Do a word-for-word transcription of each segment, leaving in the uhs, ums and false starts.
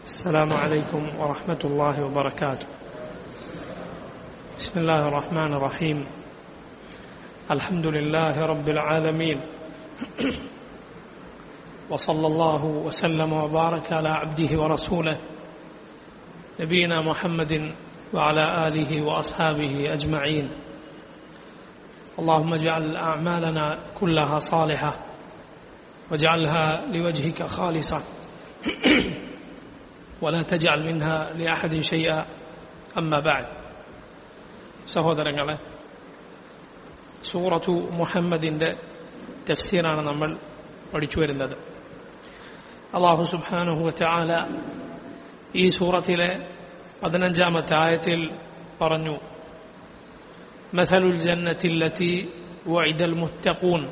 السلام عليكم ورحمة الله وبركاته. بسم الله الرحمن الرحيم. الحمد لله رب العالمين، وصلى الله وسلم وبارك على عبده ورسوله نبينا محمد وعلى آله وأصحابه أجمعين. اللهم اجعل أعمالنا كلها صالحة واجعلها لوجهك خالصة ولا تجعل منها لأحد شيئا. أما بعد. സഹോദരങ്ങളെ, സൂറത്തു മുഹമ്മദിന്റെ തഫ്സീറാണ് നമ്മൾ പഠിച്ചു വരുന്നത്. അല്ലാഹു സുബ്ഹാനഹു വ തആല ഈ സൂറത്തിലെ പതിനഞ്ചാമത്തെ ആയത്തിൽ പറഞ്ഞു, മസലുൽ ജന്നത്തി അല്ലതി വഇദൽ മുത്തഖൂൻ,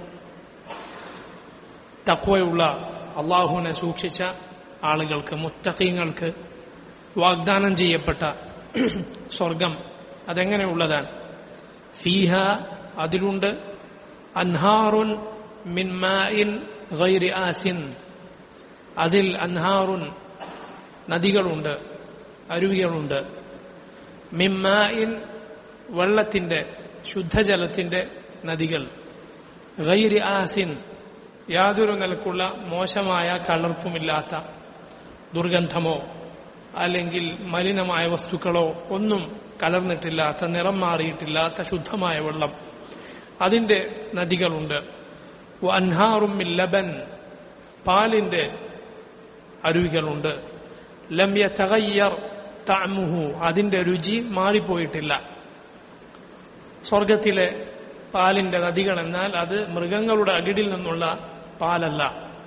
തഖ്വയുള്ള അല്ലാഹുവിനെ സൂക്ഷിച്ച ആളുകൾക്ക്, മുത്തഖീങ്ങൾക്ക് വാഗ്ദാനം ചെയ്യപ്പെട്ട സ്വർഗം അതെങ്ങനെയുള്ളതാണ്? ഫീഹ, അതിലുണ്ട്, അൻഹാറുൻ മിൻ മാഇൻ ഗൈരി ആസിൻ, അതിൽ അൻഹാറുൻ നദികളുണ്ട്, അരുവികളുണ്ട്, മിൻ മാഇൻ വെള്ളത്തിന്റെ, ശുദ്ധജലത്തിന്റെ നദികൾ, ഗൈരി ആസിൻ യാതൊരു നിലക്കുള്ള മോശമായ കലർപ്പുമില്ലാത്ത, ദുർഗന്ധമോ അല്ലെങ്കിൽ മലിനമായ വസ്തുക്കളോ ഒന്നും കലർന്നിട്ടില്ലാത്ത, നിറം മാറിയിട്ടില്ലാത്ത ശുദ്ധമായ വെള്ളം, അതിന്റെ നദികളുണ്ട്. വഅൻഹാറും മിൻ ലബൻ, പാലിന്റെ അരുവികളുണ്ട്. ലം യതഗയ്യർ തഅമുഹു, അതിന്റെ രുചി മാറിപ്പോയിട്ടില്ല. സ്വർഗത്തിലെ പാലിന്റെ നദികൾ എന്നാൽ അത് മൃഗങ്ങളുടെ അകിടിൽ നിന്നുള്ള പാലല്ല.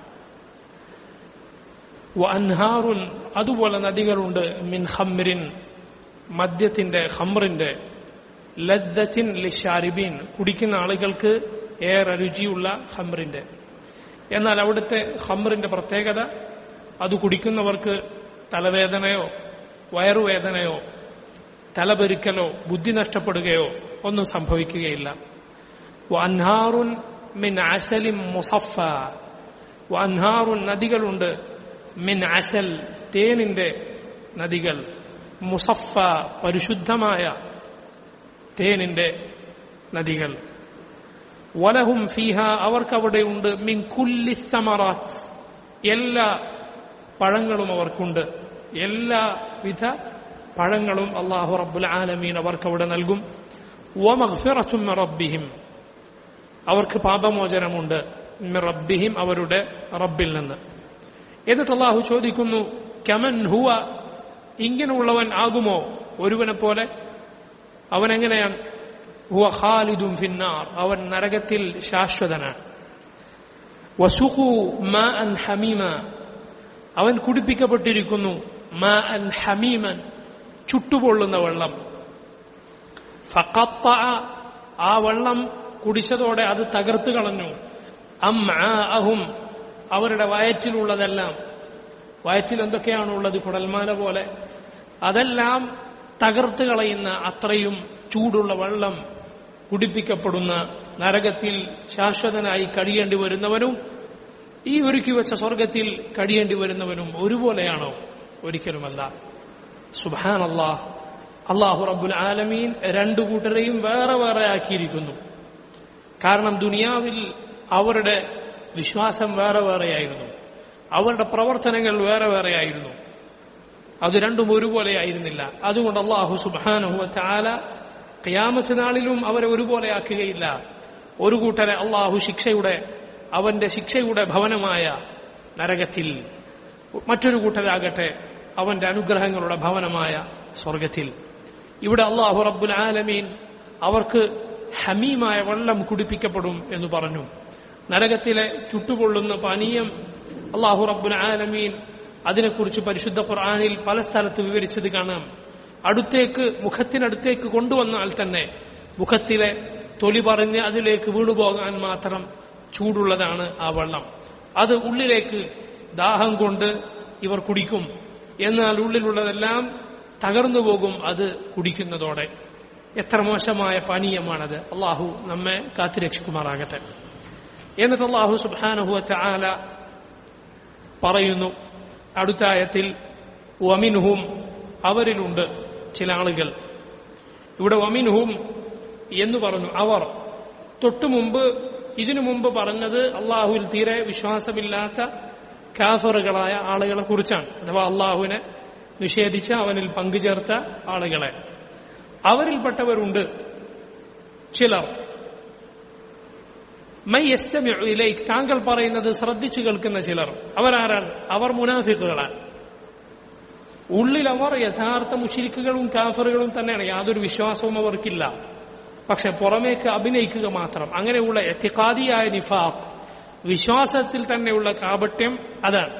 വഅൻഹാറുൻ, അതുപോലെ നദികളുണ്ട്, മിൻ ഖംറിൻ, മദ്യത്തിന്റെ, ഖംറിന്റെ, ലദ്ദത്തിൻ ലിശാരിബീൻ, കുടിക്കുന്ന ആളുകൾക്ക് ഏറെ രുചിയുള്ള ഖംറിന്റെ. എന്നാൽ അവിടുത്തെ ഖംറിന്റെ പ്രത്യേകത, അത് കുടിക്കുന്നവർക്ക് തലവേദനയോ വയറുവേദനയോ തലപെരുക്കലോ ബുദ്ധി നഷ്ടപ്പെടുകയോ ഒന്നും സംഭവിക്കുകയില്ല. വഅൻഹാറുൻ മിൻ അസലിൻ മുസഫ, വഅൻഹാറുൻ നദികളുണ്ട്, മിൻ അസൽ തേനിന്റെ നദികൾ, മുസഫ പരിശുദ്ധമായ തേനിന്റെ നദികൾ. വലഹും ഫീഹ, അവർക്കവിടെയുണ്ട്, മിൻ കുല്ലി സമറാത്ത്, എല്ലാ പഴങ്ങളും അവർക്കുണ്ട്, എല്ലാവിധ പഴങ്ങളും അല്ലാഹു റബ്ബുൽ ആലമീൻ അവർക്കവിടെ നൽകും. വമഗ്ഫിറത്തും മിൻ റബ്ബിഹിം, അവർക്ക് പാപമോചനമുണ്ട്, മിൻ റബ്ബിഹിം അവരുടെ റബ്ബിൽ നിന്ന്. എന്നിട്ട് അല്ലാഹു ചോദിക്കുന്നു, കമൻ ഹുവ, ഇങ്ങനെയുള്ളവൻ ആകുമോ ഒരുവനെ പോലെ? അവൻ എങ്ങനെയാണ്? ഹുവ ഖാലിദുൻ ഫിന്നാർ, അവൻ നരകത്തിൽ ശാശ്വതനാണ്. വസുഖു മാഅൻ ഹമീമ, അവൻ കുടിപ്പിക്കപ്പെട്ടിരിക്കുന്നു, മാഅൻ ഹമീമൻ, ചുട്ടുപൊള്ളുന്ന വെള്ളം. ഫഖത്തഅ, ആ വെള്ളം കുടിച്ചതോടെ അത് തകർത്തു കളഞ്ഞു. അംആഅഹും, അവരുടെ വയറ്റിലുള്ളതെല്ലാം, വയറ്റിൽ എന്തൊക്കെയാണുള്ളത്, കുടൽമാല പോലെ, അതെല്ലാം തകർത്ത് കളയുന്ന അത്രയും ചൂടുള്ള വെള്ളം കുടിപ്പിക്കപ്പെടുന്ന നരകത്തിൽ ശാശ്വതനായി കഴിയേണ്ടി വരുന്നവനും ഈ ഒരുക്കി വെച്ച സ്വർഗത്തിൽ കഴിയേണ്ടി വരുന്നവനും ഒരുപോലെയാണോ? ഒരിക്കലുമല്ല. സുബ്ഹാനല്ലാഹ്, അല്ലാഹു റബ്ബുൽ ആലമീൻ രണ്ടു കൂട്ടരെയും വേറെ വേറെ ആക്കിയിരിക്കുന്നു. കാരണം ദുനിയാവിൽ അവരുടെ വിശ്വാസം വേറെ വേറെയായിരുന്നു, അവരുടെ പ്രവർത്തനങ്ങൾ വേറെ വേറെയായിരുന്നു, അത് രണ്ടും ഒരുപോലെയായിരുന്നില്ല. അതുകൊണ്ട് അല്ലാഹു സുബ്ഹാനഹു വ തആല ഖിയാമത്ത് നാളിലും അവരെ ഒരുപോലെ ആക്കുകയില്ല. ഒരു കൂട്ടരെ അല്ലാഹു ശിക്ഷയുടെ, അവന്റെ ശിക്ഷയുടെ ഭവനമായ നരകത്തിൽ, മറ്റൊരു കൂട്ടരാകട്ടെ അവന്റെ അനുഗ്രഹങ്ങളുടെ ഭവനമായ സ്വർഗത്തിൽ. ഇവിടെ അല്ലാഹു റബ്ബുൽ ആലമീൻ അവർക്ക് ഹമീമായ വെള്ളം കുടിപ്പിക്കപ്പെടും എന്ന് പറഞ്ഞു. നരകത്തിലെ ചുട്ടുപൊള്ളുന്ന പാനീയം അല്ലാഹു റബ്ബുൽ ആലമീൻ അതിനെക്കുറിച്ച് പരിശുദ്ധ ഖുർആനിൽ പല സ്ഥലത്ത് വിവരിച്ചത് കാണാം. അടുത്തേക്ക്, മുഖത്തിനടുത്തേക്ക് കൊണ്ടുവന്നാൽ തന്നെ മുഖത്തിലെ തൊലി പറഞ്ഞ് അതിലേക്ക് വീണുപോകാൻ മാത്രം ചൂടുള്ളതാണ് ആ വെള്ളം. അത് ഉള്ളിലേക്ക് ദാഹം കൊണ്ട് ഇവർ കുടിക്കും, എന്നാൽ ഉള്ളിലുള്ളതെല്ലാം തകർന്നു പോകും അത് കുടിക്കുന്നതോടെ. എത്ര മോശമായ പാനീയമാണത്! അള്ളാഹു നമ്മെ കാത്തുരക്ഷിക്കുമാറാകട്ടെ. എന്നിട്ട് അല്ലാഹു സുബ്ഹാനഹു വ തആല പറയുന്നു അടുത്ത ആയത്തിൽ, വമിൻഹും അവരിലുണ്ട് ചില ആളുകൾ. ഇവിടെ വമിൻഹും എന്ന് പറഞ്ഞു. അവർ തൊട്ടു മുമ്പ് ഇതിനു മുമ്പ് പറഞ്ഞത് അള്ളാഹുവിൽ തീരെ വിശ്വാസമില്ലാത്ത കാഫറുകളായ ആളുകളെ കുറിച്ചാണ്, അഥവാ അള്ളാഹുവിനെ നിഷേധിച്ച അവനിൽ പങ്കുചേർത്ത ആളുകളെ. അവരിൽപ്പെട്ടവരുണ്ട് ചിലർ. മൈ യസ്തമിഉ ഇലൈക്, താങ്കൾ പറയുന്നത് ശ്രദ്ധിച്ചു കേൾക്കുന്ന ചിലർ. അവരാരാണ്? അവർ മുനാഫിക്കുകളാണ്. ഉള്ളിൽ അവർ യഥാർത്ഥ മുശ്രിക്കുകളും കാഫറുകളും തന്നെയാണ്, യാതൊരു വിശ്വാസവും അവർക്കില്ല. പക്ഷെ പുറമേക്ക് അഭിനയിക്കുക മാത്രം. അങ്ങനെയുള്ള ഇഅ്തിഖാദിയായ നിഫാഖ്, വിശ്വാസത്തിൽ തന്നെയുള്ള കാപട്യം, അതാണ്.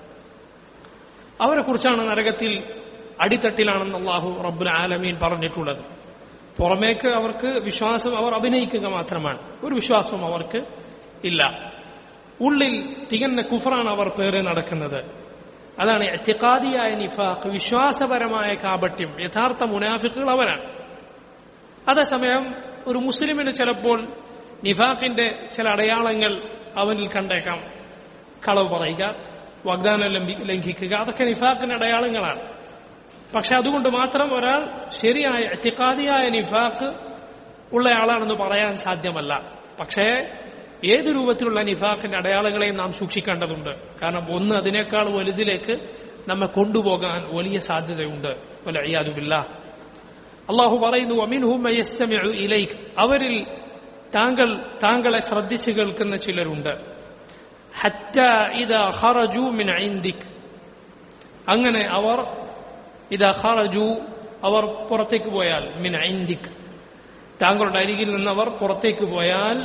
അവരെ കുറിച്ചാണ് നരകത്തിൽ അടിത്തട്ടിലാണെന്ന് അല്ലാഹു റബ്ബുൽ ആലമീൻ പറഞ്ഞിട്ടുള്ളത്. പുറമേക്ക് അവർക്ക് വിശ്വാസം, അവർ അഭിനയിക്കുക മാത്രമാണ്, ഒരു വിശ്വാസവും അവർക്ക് ഇല്ല. ഉള്ളിൽ തികഞ്ഞ കുഫറാണ് അവർ പേരെ നടക്കുന്നത്. അതാണ് ഇഅ്തിഖാദിയായ നിഫാഖ്, വിശ്വാസപരമായ കാപട്യം. യഥാർത്ഥ മുനാഫിക്കുകൾ അവരാണ്. അതേസമയം ഒരു മുസ്ലിമിന് ചിലപ്പോൾ നിഫാഖിന്റെ ചില അടയാളങ്ങൾ അവനിൽ കണ്ടേക്കാം. കളവ് പറയുക, വാഗ്ദാനം ലംഘിക്കുക, അതൊക്കെ നിഫാഖിന്റെ അടയാളങ്ങളാണ്. പക്ഷെ അതുകൊണ്ട് മാത്രം ഒരാൾ ശരിയായ ഇഅ്തിഖാദിയായ നിഫാഖ് ഉള്ളയാളാണെന്ന് പറയാൻ സാധ്യമല്ല. പക്ഷേ ഏത് രൂപത്തിലുള്ള നിഫാഖിന്റെ അടയാളങ്ങളെയും നാം സൂക്ഷിക്കേണ്ടതുണ്ട്. കാരണം ഒന്ന് അതിനേക്കാൾ വലുതിലേക്ക് നമ്മെ കൊണ്ടുപോകാൻ വലിയ സാധ്യതയുണ്ട്. വലഇയാദു ബില്ലാഹ്. അള്ളാഹു പറയുന്നു, വമിൻഹും മൻ യസ്തമിഉ ഇലൈക്, അവരിൽ താങ്കൾ താങ്കളെ ശ്രദ്ധിച്ചു കേൾക്കുന്ന ചിലരുണ്ട്. ഹത്താ ഇദാ ഖറജു മിൻ ഇൻദിക്, അങ്ങനെ അവർ ഇദാ ഖറജു അവർ പുറത്തേക്ക് പോയാൽ, മിൻ ഇൻദിക് താങ്കളുടെ അരികിൽ നിന്നവർ പുറത്തേക്ക് പോയാൽ,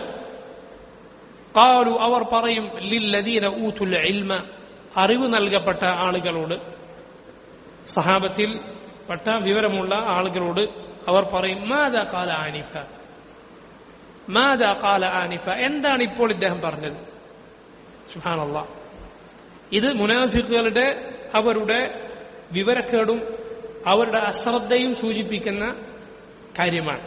ഖാലു അവർ പറയും, ലില്ലദീന ഊതുൽ ഇൽമ അറിവ് നൽകപ്പെട്ട ആളുകളോട്, സഹാബത്തിൽ പെട്ട വിവരമുള്ള ആളുകളോട് അവർ പറയും, മാദാ ഖാല ആനിഫ, മാദാ ഖാല ആനിഫ, എന്താണ് ഇപ്പോൾ ഇദ്ദേഹം പറഞ്ഞത്? സുബ്ഹാനല്ലാഹ്. ഇത് മുനാഫിഖുകളുടെ അവരുടെ വിവരക്കേടും അവരുടെ അശ്രദ്ധയും സൂചിപ്പിക്കുന്ന കാര്യമാണ്.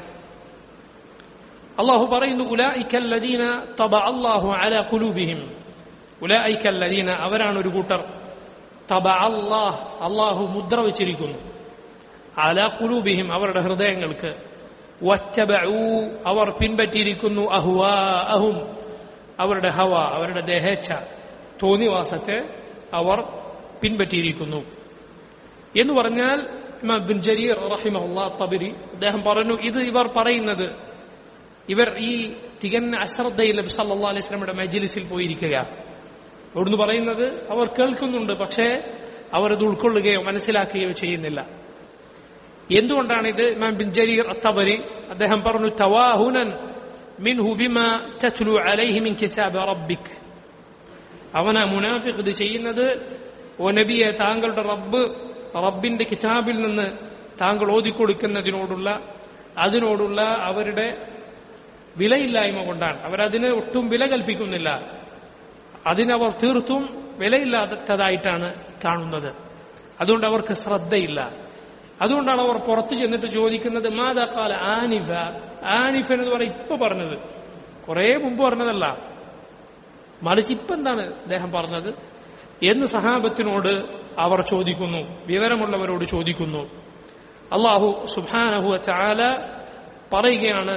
അല്ലാഹു പറയുന്നു, ഉലൈക അല്ലദീന തബഅ അല്ലാഹു അലാ ഖുലൂബിഹിം, ഉലൈക അല്ലദീന അവരാണ് ഒരു കൂട്ടർ, തബഅ അല്ലാഹ് അല്ലാഹു മുദ്ര വെച്ചിരിക്കുന്നു, അലാ ഖുലൂബിഹിം അവരുടെ ഹൃദയങ്ങൾക്ക്, വത്തബഉ അവർ പിൻപറ്റിയിരിക്കുന്നു, അഹ്വാഅഹും അവരുടെ ഹവ അവരുടെ ദേഹേച്ഛ തോന്നിവാസത്തെ അവർ പിൻപറ്റിയിരിക്കുന്നു എന്ന് പറഞ്ഞാൽ ഇമാം ഇബ്നു ജരീർ റഹിമഹുല്ലാഹ് തബരി അദ്ദേഹം പറഞ്ഞു, ഇത് ഇവർ പറയുന്നത്, ഇവർ ഈ തികഞ്ഞ അശ്രദ്ധയിൽ നബി സല്ലല്ലാഹു അലൈഹി വസല്ലമയുടെ മജ്ലിസിൽ പോയിരിക്കുക. അവിടുന്ന് പറയുന്നത് അവർ കേൾക്കുന്നുണ്ട്, പക്ഷേ അവർ അത് ഉൾക്കൊള്ളുകയോ മനസ്സിലാക്കുകയോ ചെയ്യുന്നില്ല. എന്തുകൊണ്ടാണിത്? ഇമാം ഇബ്നു ജരീർ അത്തബരി അദ്ദേഹം പറഞ്ഞു, തവാഹുനൻ മിൻഹു ബിമാ തത്ലു അലൈഹി മിൻ കിതാബി റബ്ബിക്, അവന മുനാഫിഖ് ഇത് ചെയ്യുന്നത്, ഓ നബിയെ താങ്കളുടെ റബ്ബ് റബ്ബിന്റെ കിതാബിൽ നിന്ന് താങ്കൾ ഓതിക്കൊടുക്കുന്നതിനോടുള്ള അതിനോടുള്ള അവരുടെ വിലയില്ലായ്മ കൊണ്ടാണ്. അവരതിന് ഒട്ടും വില കൽപ്പിക്കുന്നില്ല, അതിനവർ തീർത്തും വിലയില്ലാത്തതായിട്ടാണ് കാണുന്നത്. അതുകൊണ്ട് അവർക്ക് ശ്രദ്ധയില്ല. അതുകൊണ്ടാണ് അവർ പുറത്തു ചെന്നിട്ട് ചോദിക്കുന്നത്, മാദാ ഖാല ആനിഫ, ആനിഫ എന്ന് പറയും ഇപ്പൊ പറഞ്ഞത്, കുറെ മുമ്പ് പറഞ്ഞതല്ല, മറിച്ച് ഇപ്പൊ എന്താണ് അദ്ദേഹം പറഞ്ഞത് എന്ന് സഹാബത്തിനോട് അവർ ചോദിക്കുന്നു, വിവരമുള്ളവരോട് ചോദിക്കുന്നു. അല്ലാഹു സുബ്ഹാനഹു വ തആല പറയുകയാണ്,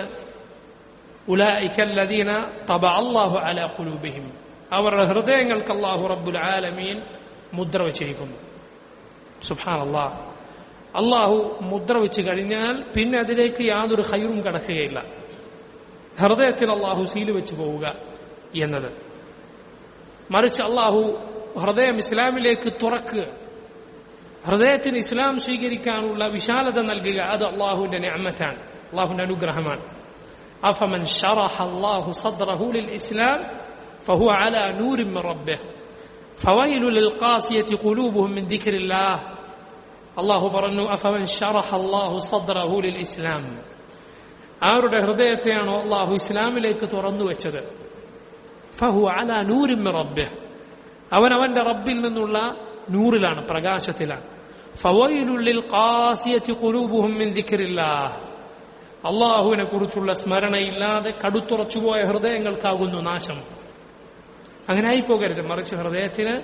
ഉലൈക അല്ലദീന തബഅ അല്ലാഹു അലാ ഖുലൂബിഹിം, അവരുടെ ഹൃദയങ്ങൾക്ക് അല്ലാഹു റബ്ബുൽ ആലമീൻ മുദ്ര വെച്ചിരിക്കുന്നു. സുബ്ഹാനല്ലാഹ്. അല്ലാഹു മുദ്ര വെച്ച് കഴിഞ്ഞാൽ പിന്നെ അതിലേക്ക് യാതൊരു ഖൈറും കടക്കുകയില്ല. ഹൃദയത്തിൽ അല്ലാഹു സീല് വെച്ച് പോവുക എന്നത്, മറിച്ച് അല്ലാഹു ഹൃദയം ഇസ്ലാമിലേക്ക് തുറക്കുക, ഹൃദയത്തിന് ഇസ്ലാം സ്വീകരിക്കാനുള്ള വിശാലത നൽകുക, അത് അല്ലാഹുവിന്റെ നിഅമത്താണ്, അല്ലാഹുവിന്റെ അനുഗ്രഹമാണ്. അഫമൻ ശറഹ അല്ലാഹു സദ്റഹു ലിൽ ഇസ്ലാം ഫഹുവ അലാ നൂരിൻ മിൻ റബ്ബിഹി ഫവൈലു ലിൽ ഖാസിയതി ഖുലൂബുഹും മിൻ ദിക്രില്ലാഹ്. അല്ലാഹു പറഞ്ഞു, അഫമൻ ശറഹ അല്ലാഹു സദ്റഹു ലിൽ ഇസ്ലാം, ആരുടെ ഹൃദയത്തെയാണോ അല്ലാഹു ഇസ്ലാമിലേക്ക് തുറന്നു വെച്ചത്, ഫഹുവ അലാ നൂരിൻ മിൻ റബ്ബിഹി, അവൻ അവന്റെ റബ്ബിൽ നിന്നുള്ള നൂറിലാണ്, പ്രകാശത്തിലാണ്. ഫവൈലുൽ ലിൽ ഖാസിയതി ഖുലൂബുഹും മിൻ ദിക്രില്ലാഹ്, അല്ലാഹുവിനെ കുറിച്ചുള്ള സ്മരണയില്ലാതെ കടുത്തുറച്ചുപോയ ഹൃദയങ്ങൾക്കാകുന്നു നാശം. അങ്ങനെ ആയിപ്പോകരുത്, മറിച്ച് ഹൃദയത്തിന്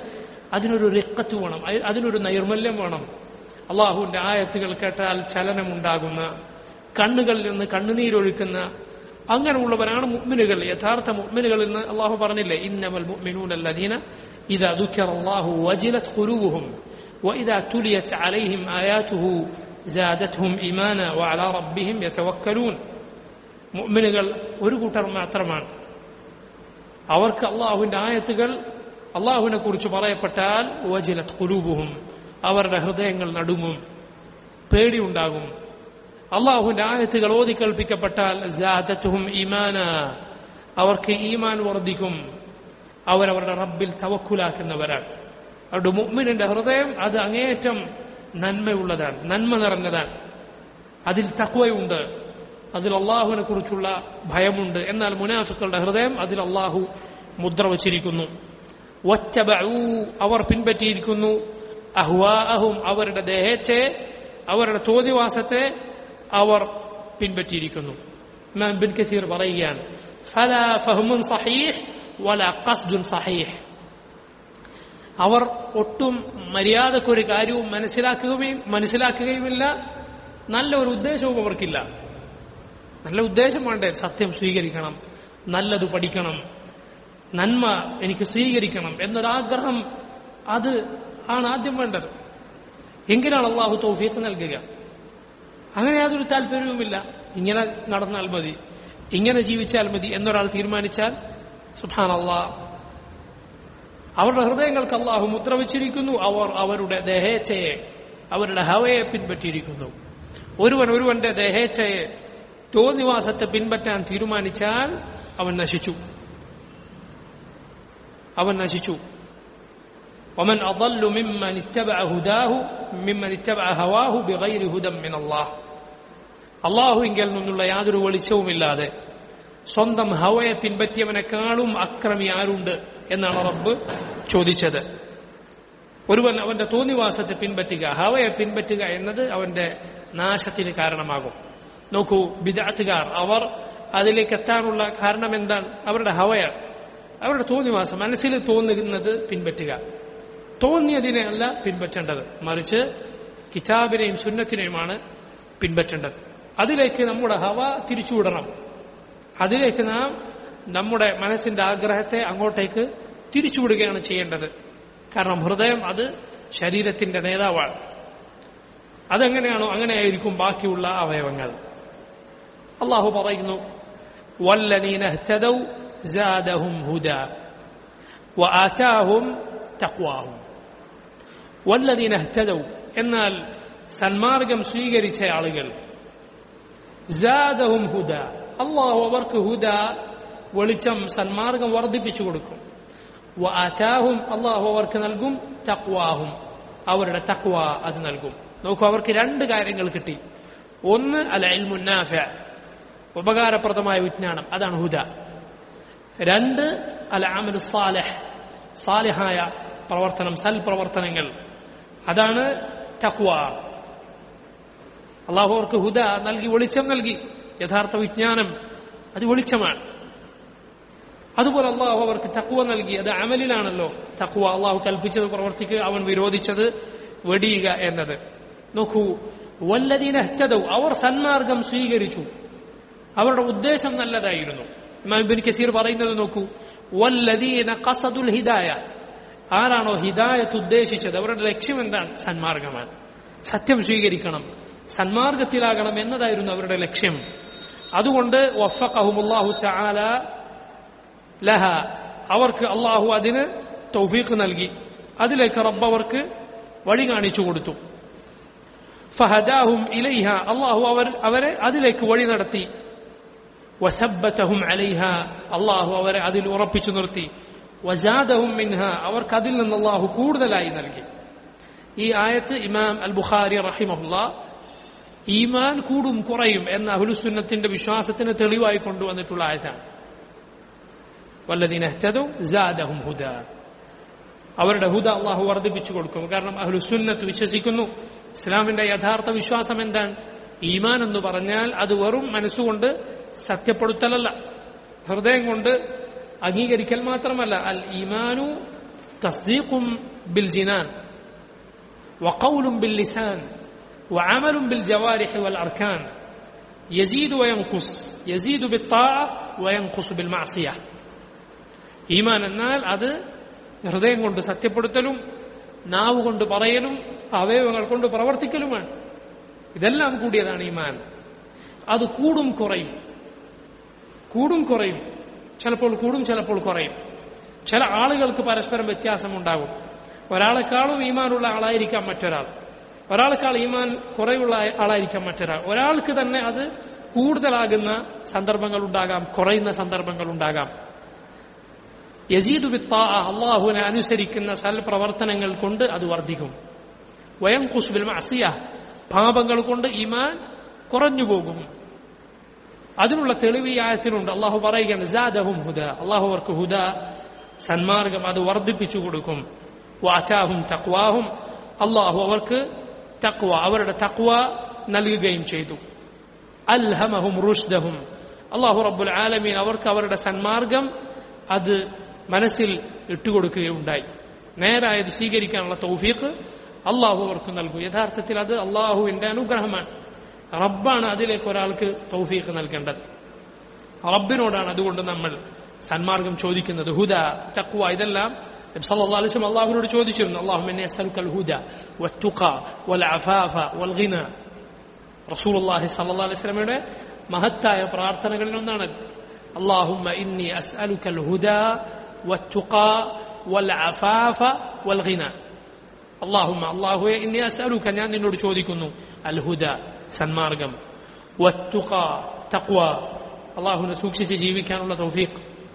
അതിനൊരു റിഖത്ത് വേണം, അതിനൊരു നൈർമല്യം വേണം. അള്ളാഹുവിന്റെ ആയത്തുകൾ കേട്ടാൽ ചലനമുണ്ടാകുന്ന, കണ്ണുകളിൽ നിന്ന് കണ്ണുനീരൊഴുക്കുന്ന അങ്ങനെയുള്ളവരാണ് മുഅ്മിനുകൾ, യഥാർത്ഥ മുഅ്മിനുകൾ എന്ന് അള്ളാഹു പറഞ്ഞില്ലേ, ഇന്നമൽ മുഅ്മിനൂന അല്ലദീന ഇദാ ദുക്കിറല്ലാഹു വജിലത് ഖുലൂബുഹും വഇദാ തുലിയത് അലൈഹിം ആയാതുഹു സാദത്ഹും ഈമാനാ വഅലാ റബ്ബിഹിം യതവക്കലൂൻ. മുഅ്മിനുകൾ ഒരു കൂട്ടർ മാത്രമാണ്. അവർക്ക് അള്ളാഹുവിന്റെ ആയത്തുകൾ, അള്ളാഹുവിനെ കുറിച്ച് പറയപ്പെട്ടാൽ വജിലത് ഖുലൂബുഹും, അവരുടെ ഹൃദയങ്ങൾ നടുങ്ങും, പേടിയുണ്ടാകും. അള്ളാഹുവിന്റെ ആയത്തുകൾ ഓതി കേൾപ്പിക്കപ്പെട്ടാൽ സാദത്ഹും ഈമാനാ, അവർക്ക് ഈമാൻ വർദ്ധിക്കും. അവരവരുടെ റബ്ബിൽ തവക്കുലാക്കുന്നവരാണ്. അവരുടെ മുഅ്മിനിന്റെ ഹൃദയം അത് അങ്ങേയറ്റം നന്മയുള്ളതാണ്, നന്മ നിറഞ്ഞതാണ്. അതിൽ തഖ്വയുണ്ട്, അതിൽ അള്ളാഹുവിനെ കുറിച്ചുള്ള ഭയമുണ്ട്. എന്നാൽ മുനാഫിക്കുകളുടെ ഹൃദയം അതിൽ അള്ളാഹു മുദ്ര വച്ചിരിക്കുന്നു. വത്തബഉ, അവർ പിൻപറ്റിയിരിക്കുന്നു, അഹ്വാഅഹും, അവരുടെ ദേഹേച്ഛയെ, അവരുടെ തോന്നിവാസത്തെ അവർ പിൻപറ്റിയിരിക്കുന്നു. ഇമാം ഇബ്നു കസീർ പറയുകയാണ്, ഫലാ ഫഹ്മുൻ സഹീഹ് വലാ ഖസ്ദുൻ സഹീഹ്. അവർ ഒട്ടും മര്യാദക്കൊരു കാര്യവും മനസ്സിലാക്കുകയും മനസ്സിലാക്കുകയുമില്ല, നല്ല ഒരു ഉദ്ദേശവും അവർക്കില്ല. നല്ല ഉദ്ദേശം വേണ്ടേ? സത്യം സ്വീകരിക്കണം, നല്ലത് പഠിക്കണം, നന്മ എനിക്ക് സ്വീകരിക്കണം എന്നൊരാഗ്രഹം, അത് ആണ് ആദ്യം വേണ്ടത്. എങ്കിലാണ് അള്ളാഹു തൗഫീഖ് നൽകുക. അങ്ങനെ യാതൊരു താല്പര്യവുമില്ല. ഇങ്ങനെ നടന്നാൽ മതി, ഇങ്ങനെ ജീവിച്ചാൽ മതി എന്നൊരാൾ തീരുമാനിച്ചാൽ സുബ്ഹാനല്ലാഹ്, അവരുടെ ഹൃദയങ്ങൾക്ക് അള്ളാഹു മുദ്ര വച്ചിരിക്കുന്നു. അവർ അവരുടെ ദേഹേച്ഛയെ, അവരുടെ ഹവയെ പിൻപറ്റിയിരിക്കുന്നു. ഒരുവൻ ഒരുവന്റെ ദേഹേച്ഛയെ, തോന്നിവാസത്തെ പിൻപറ്റാൻ തീരുമാനിച്ചാൽ അവൻ നശിച്ചു, അവൻ നശിച്ചു. ومن أضل ممن اتبع هداه ممن اتبع هواه بغير هدى من الله. അള്ളാഹുവിങ്കൽ നിന്നുള്ള യാതൊരു വെളിച്ചവുമില്ലാതെ സ്വന്തം ഹവയെ പിൻപറ്റിയവനെക്കാളും അക്രമി ആരുണ്ട് എന്നാണ് റബ്ബ് ചോദിച്ചത്. ഒരുവൻ അവന്റെ തോന്നിവാസത്തെ പിൻപറ്റുക, ഹവയെ പിൻപറ്റുക എന്നത് അവന്റെ നാശത്തിന് കാരണമാകും. നോക്കൂ, ബിദ്അത്തുകാർ, അവർ അതിലേക്ക് എത്താനുള്ള കാരണം എന്താണ്? അവരുടെ ഹവയാണ്, അവരുടെ തോന്നിവാസം, മനസ്സിൽ തോന്നുന്നത് പിൻപറ്റുക. തോന്നിയതിനെ അല്ല പിൻപറ്റേണ്ടത്, മറിച്ച് കിതാബിനെയും സുന്നത്തിനെയുമാണ് പിൻപറ്റേണ്ടത്. അതിലേക്ക് നമ്മുടെ ഹവ തിരിച്ചുവിടണം. അതിലേക്ക് നാം നമ്മുടെ മനസ്സിന്റെ ആഗ്രഹത്തെ അങ്ങോട്ടേക്ക് തിരിച്ചുവിടുകയാണ് ചെയ്യേണ്ടത്. കാരണം ഹൃദയം അത് ശരീരത്തിന്റെ നേതാവാണ്. അതെങ്ങനെയാണോ അങ്ങനെയായിരിക്കും ബാക്കിയുള്ള അവയവങ്ങൾ. അള്ളാഹു പറയുന്നു, വല്ലദീന ഇഹ്തദൗ സാദഹും ഹുദാ വആതാഹും തഖ്വാഹും. വല്ലദീന ഇഹ്തദൗ, എന്നാൽ സന്മാർഗം സ്വീകരിച്ച ആളുകൾ, സാദഹും ഹുദാ, അള്ളാഹു അവർക്ക് ഹുദ, വെളിച്ചം, സന്മാർഗം വർദ്ധിപ്പിച്ചു കൊടുക്കും. വആതാഹും, അള്ളാഹു അവർക്ക് നൽകും, തഖ്വാഹും, അവരുടെ തഖ്വ അത് നൽകും. നോക്കൂ, അവർക്ക് രണ്ട് കാര്യങ്ങൾ കിട്ടി. ഒന്ന് അൽ ഇൽമുൻ നാഫിഅ, ഉപകാരപ്രദമായ വിജ്ഞാനം, അതാണ് ഹുദ. രണ്ട് അൽ അമലു സാലിഹ്, സാലിഹായ പ്രവർത്തനം, സൽപ്രവർത്തനങ്ങൾ, അതാണ് തഖ്വ. അള്ളാഹു അവർക്ക് ഹുദ നൽകി, വെളിച്ചം നൽകി. യഥാർത്ഥ വിജ്ഞാനം അത് വെളിച്ചമാണ്. അതുപോലെ അള്ളാഹു അവർക്ക് തഖ്വ നൽകി, അത് അമലിലാണല്ലോ. തഖ്വ അള്ളാഹു കൽപ്പിച്ചത് പ്രവർത്തിക്കുക, അവൻ വിരോധിച്ചത് വെടിയുക എന്നത്. നോക്കൂ, വല്ലദീന ഇഹ്തദൗ, അവർ സന്മാർഗം സ്വീകരിച്ചു, അവരുടെ ഉദ്ദേശം നല്ലതായിരുന്നു. ഇമാം ഇബ്നു കസീർ പറയുന്നത് നോക്കൂ, വല്ലദീന ഖസദുൽ ഹിദായ, ആരാണോ ഹിദായത്ത് ഉദ്ദേശിച്ചത്, അവരുടെ ലക്ഷ്യം എന്താണ്? സന്മാർഗമാണ്, സത്യം സ്വീകരിക്കണം, സന്മാർഗത്തിലാകണം എന്നതായിരുന്നു അവരുടെ ലക്ഷ്യം. അതുകൊണ്ട് വഫഖഹുമുല്ലാഹു തആല ലഹ, അവർക്ക് അള്ളാഹു അതിന് തൗഫീഖ് നൽകി, അതിലേക്ക് റബ്ബ് അവർക്ക് വഴി കാണിച്ചു കൊടുത്തു. ഫഹദാഹും ഇലൈഹ, അള്ളാഹു അവർ അവരെ അതിലേക്ക് വഴി നടത്തി. വസബ്ബതഹും അലൈഹ, അള്ളാഹു അവരെ അതിൽ ഉറപ്പിച്ചു നിർത്തി. വസാദഹും മിൻഹ, അവർക്ക് അതിൽ നിന്ന് അള്ളാഹു കൂടുതലായി നൽകി. ഈ ആയത്ത് ഇമാം അൽ ബുഖാരി റഹിമഹുല്ലാഹ് ഈമാൻ കൂടും കുറയും എന്ന അഹ്ലുസുന്നത്തിന്റെ വിശ്വാസത്തിന് തെളിവായി കൊണ്ടുവന്നിട്ടുള്ള ആയത്താണ്. വല്ലദീന ഇഹ്തദൗ സാദഹും ഹുദാ, അവരുടെ ഹുദ അള്ളാഹു വർദ്ധിപ്പിച്ചു കൊടുക്കും. കാരണം അഹ്ലുസുന്നത്ത് വിശ്വസിക്കുന്നു, ഇസ്ലാമിന്റെ യഥാർത്ഥ വിശ്വാസം എന്താണ്? ഈമാൻ എന്ന് പറഞ്ഞാൽ അത് വെറും മനസ്സുകൊണ്ട് സത്യപ്പെടുത്തലല്ല, ഹൃദയം കൊണ്ട് അംഗീകരിക്കൽ മാത്രമല്ല. അൽ ഈമാനു തസ്ദീഖും بالجنان وقول باللسان وعمل بالجوارح والأركان يزيد وينقص يزيد بالطاعة وينقص بالمعصية. ഈമാൻ എന്നാൽ അത് ഹൃദയം കൊണ്ട് സത്യപ്പെടുത്തലും നാവ് കൊണ്ട് പറയലും അവയവങ്ങൾ കൊണ്ട് പ്രവർത്തിക്കലുമാണ്. ഇതെല്ലാം കൂടിയതാണ് ഈമാൻ. അത് കൂടും കുറയും, കൂടും കുറയും, ചിലപ്പോൾ കൂടും ചിലപ്പോൾ കുറയും. ചില ആളുകൾക്ക് പരസ്പരം വ്യത്യാസമുണ്ടാകും. ഒരാളെക്കാളും ഈമാനുള്ള ആളായിരിക്കാം മറ്റൊരാൾ, ഒരാളെക്കാൾ ഈമാൻ കുറയുള്ള ആളായിരിക്കാം മറ്റൊരാൾ. ഒരാൾക്ക് തന്നെ അത് കൂടുതലാകുന്ന സന്ദർഭങ്ങൾ ഉണ്ടാകാം, കുറയുന്ന സന്ദർഭങ്ങൾ ഉണ്ടാകാം. യസീദു ബിത്താഅ, അല്ലാഹുവിനെ അനുസരിക്കുന്ന സൽപ്രവർത്തനങ്ങൾ കൊണ്ട് അത് വർദ്ധിക്കും. വയൻഖുസ് ബിൽ മഅസിയ, പാപങ്ങൾ കൊണ്ട് ഈമാൻ കുറഞ്ഞു പോകും. അതിനുള്ള തെളിവ് ഈ ആയത്തിലുണ്ട്. അള്ളാഹു പറയുകയാണ് സാദഹും ഹുദ, അള്ളാഹു അവർക്ക് ഹുദ സന്മാർഗം അത് വർദ്ധിപ്പിച്ചു കൊടുക്കും. വഅതാഹും തഖ്വാഹും, അള്ളാഹു അവർക്ക് തഖ്വ അവരുടെ തഖ്വ നൽകുകയും ചെയ്തു. അൽഹമഹും റുഷ്ദഹും, അള്ളാഹു റബ്ബുൽ ആലമീൻ അവർക്ക് അവരുടെ സന്മാർഗം അത് മനസ്സിൽ ഇട്ടുകൊടുക്കുകയുണ്ടായി. നേരായത് സ്വീകരിക്കാനുള്ള തൗഫീഖ് അള്ളാഹു അവർക്ക് നൽകും. യഥാർത്ഥത്തിൽ അത് അള്ളാഹുവിന്റെ അനുഗ്രഹമാണ്. റബ്ബാണ് അതിലേക്ക് ഒരാൾക്ക് തൗഫീഖ് നൽകേണ്ടത്. റബ്ബിനോടാണ് അതുകൊണ്ട് നമ്മൾ സന്മാർഗം ചോദിക്കുന്നത്. ഹുദ, തഖ്വ, ഇതെല്ലാം നബി സല്ലല്ലാഹു അലൈഹി വസല്ലം അള്ളാഹുവിനോട് ചോദിച്ചിരുന്നു. അല്ലാഹുമ്മ ഇന്നി അസ്അലുക്കൽ ഹുദ വത്തുഖ വൽ അഫാഫ വൽ ഗിന. റസൂലുള്ളാഹി സല്ലല്ലാഹു അലൈഹി വസല്ലമയുടെ മഹത്തായ പ്രാർത്ഥനകളിൽ ഒന്നാണത്. അല്ലാഹുമ്മ ഇന്നി അസ്അലുക്കൽ ഹുദ വത്തുഖ വൽ അഫാഫ വൽ ഗിന. അല്ലാഹുമ്മ, അല്ലാഹുവേ, ഇന്നി അസ്അലുക, ഞാൻ നിന്നോട് ചോദിക്കുന്നു, അൽ ഹുദ, സന്മാർഗം, വത്തുഖ, തഖ്വ, അല്ലാഹുവിനെ സൂക്ഷിച്ച് ജീവിക്കാനുള്ള തൗഫീഖ്.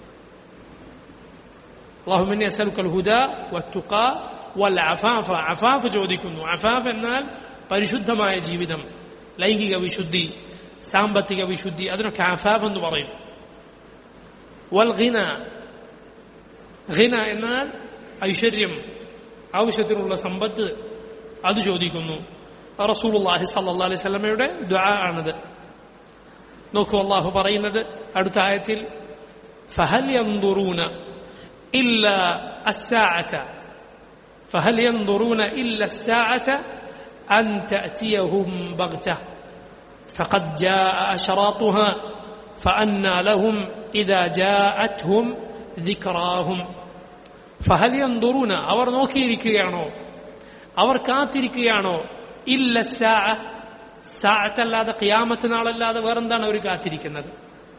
അല്ലാഹുമ്മ ഇന്നി അസ്അലുക്കൽ ഹുദ വത്തുഖ വൽ അഫാഫ, അഫാഫ് ചോദിക്കുന്നു. അഫാഫ് എന്നാൽ പരിശുദ്ധമായ ജീവിതം, ലൈംഗിക വിശുദ്ധി, സാമ്പത്തിക വിശുദ്ധി, അതിനൊക്കെ അഫാഫ് എന്ന് പറയും. വൽ ഗിന, ഗിന എന്നാൽ ഐശ്വര്യം, ആവശ്യത്തിനുള്ള സമ്പത്ത്, അത് ചോദിക്കുന്നു. റസൂലുള്ളാഹി സ്വല്ലല്ലാഹു അലൈഹി വസല്ലമയുടെ ദുആ ആണത്. നോക്കൂ, അല്ലാഹു പറയുന്നത് അടുത്ത ആയത്തിൽ, ഫഹൽ യൻദുറൂന ഇല്ലാ അസ്സാഅത ഫഹൽ യൻദുറൂന ഇല്ലാ അസ്സാഅത അൻ തഅതിയഹും ബഗ്തഹ ഫഖദ് ജാഅ അശ്റാത്തുഹാ ഫഅന്നാ ലഹും ഇദാ ജാഅത്ഹും ദിക്റാഹും. ഫഹൽ യൻദുറൂന, അവർ നോക്കിയിരിക്കുകയാണോ, അവർ കാത്തിരിക്കുകയാണോ, ഇല്ല സാഅ, സാഅത്തല്ലാതെ ഖിയാമത്ത് നാളല്ലാതെ വേറെന്താണ് അവർ കാത്തിരിക്കുന്നത്?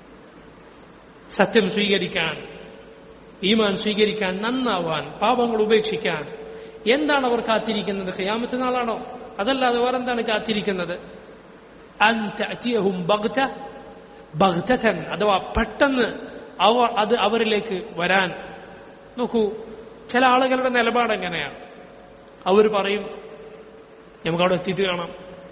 സത്യം സ്വീകരിക്കാൻ, ഈമാൻ സ്വീകരിക്കാൻ, നന്നാവാൻ, പാപങ്ങൾ ഉപേക്ഷിക്കാൻ എന്താണ് അവർ കാത്തിരിക്കുന്നത്? ഖിയാമത്ത് നാളാണോ? അതല്ലാതെ വേറെന്താണ് കാത്തിരിക്കുന്നത്? അൻ തഅതിയഹും ബഗ്ത, ബഗ്തതൻ, അഥവാ പെട്ടെന്ന് അവർ അത് അവരിലേക്ക് വരാൻ. നോക്കൂ, ചില ആളുകളുടെ നിലപാട് എങ്ങനെയാണ്? അവർ പറയും, നമുക്ക് അവിടെ എത്തിയിട്ട് കാണാം,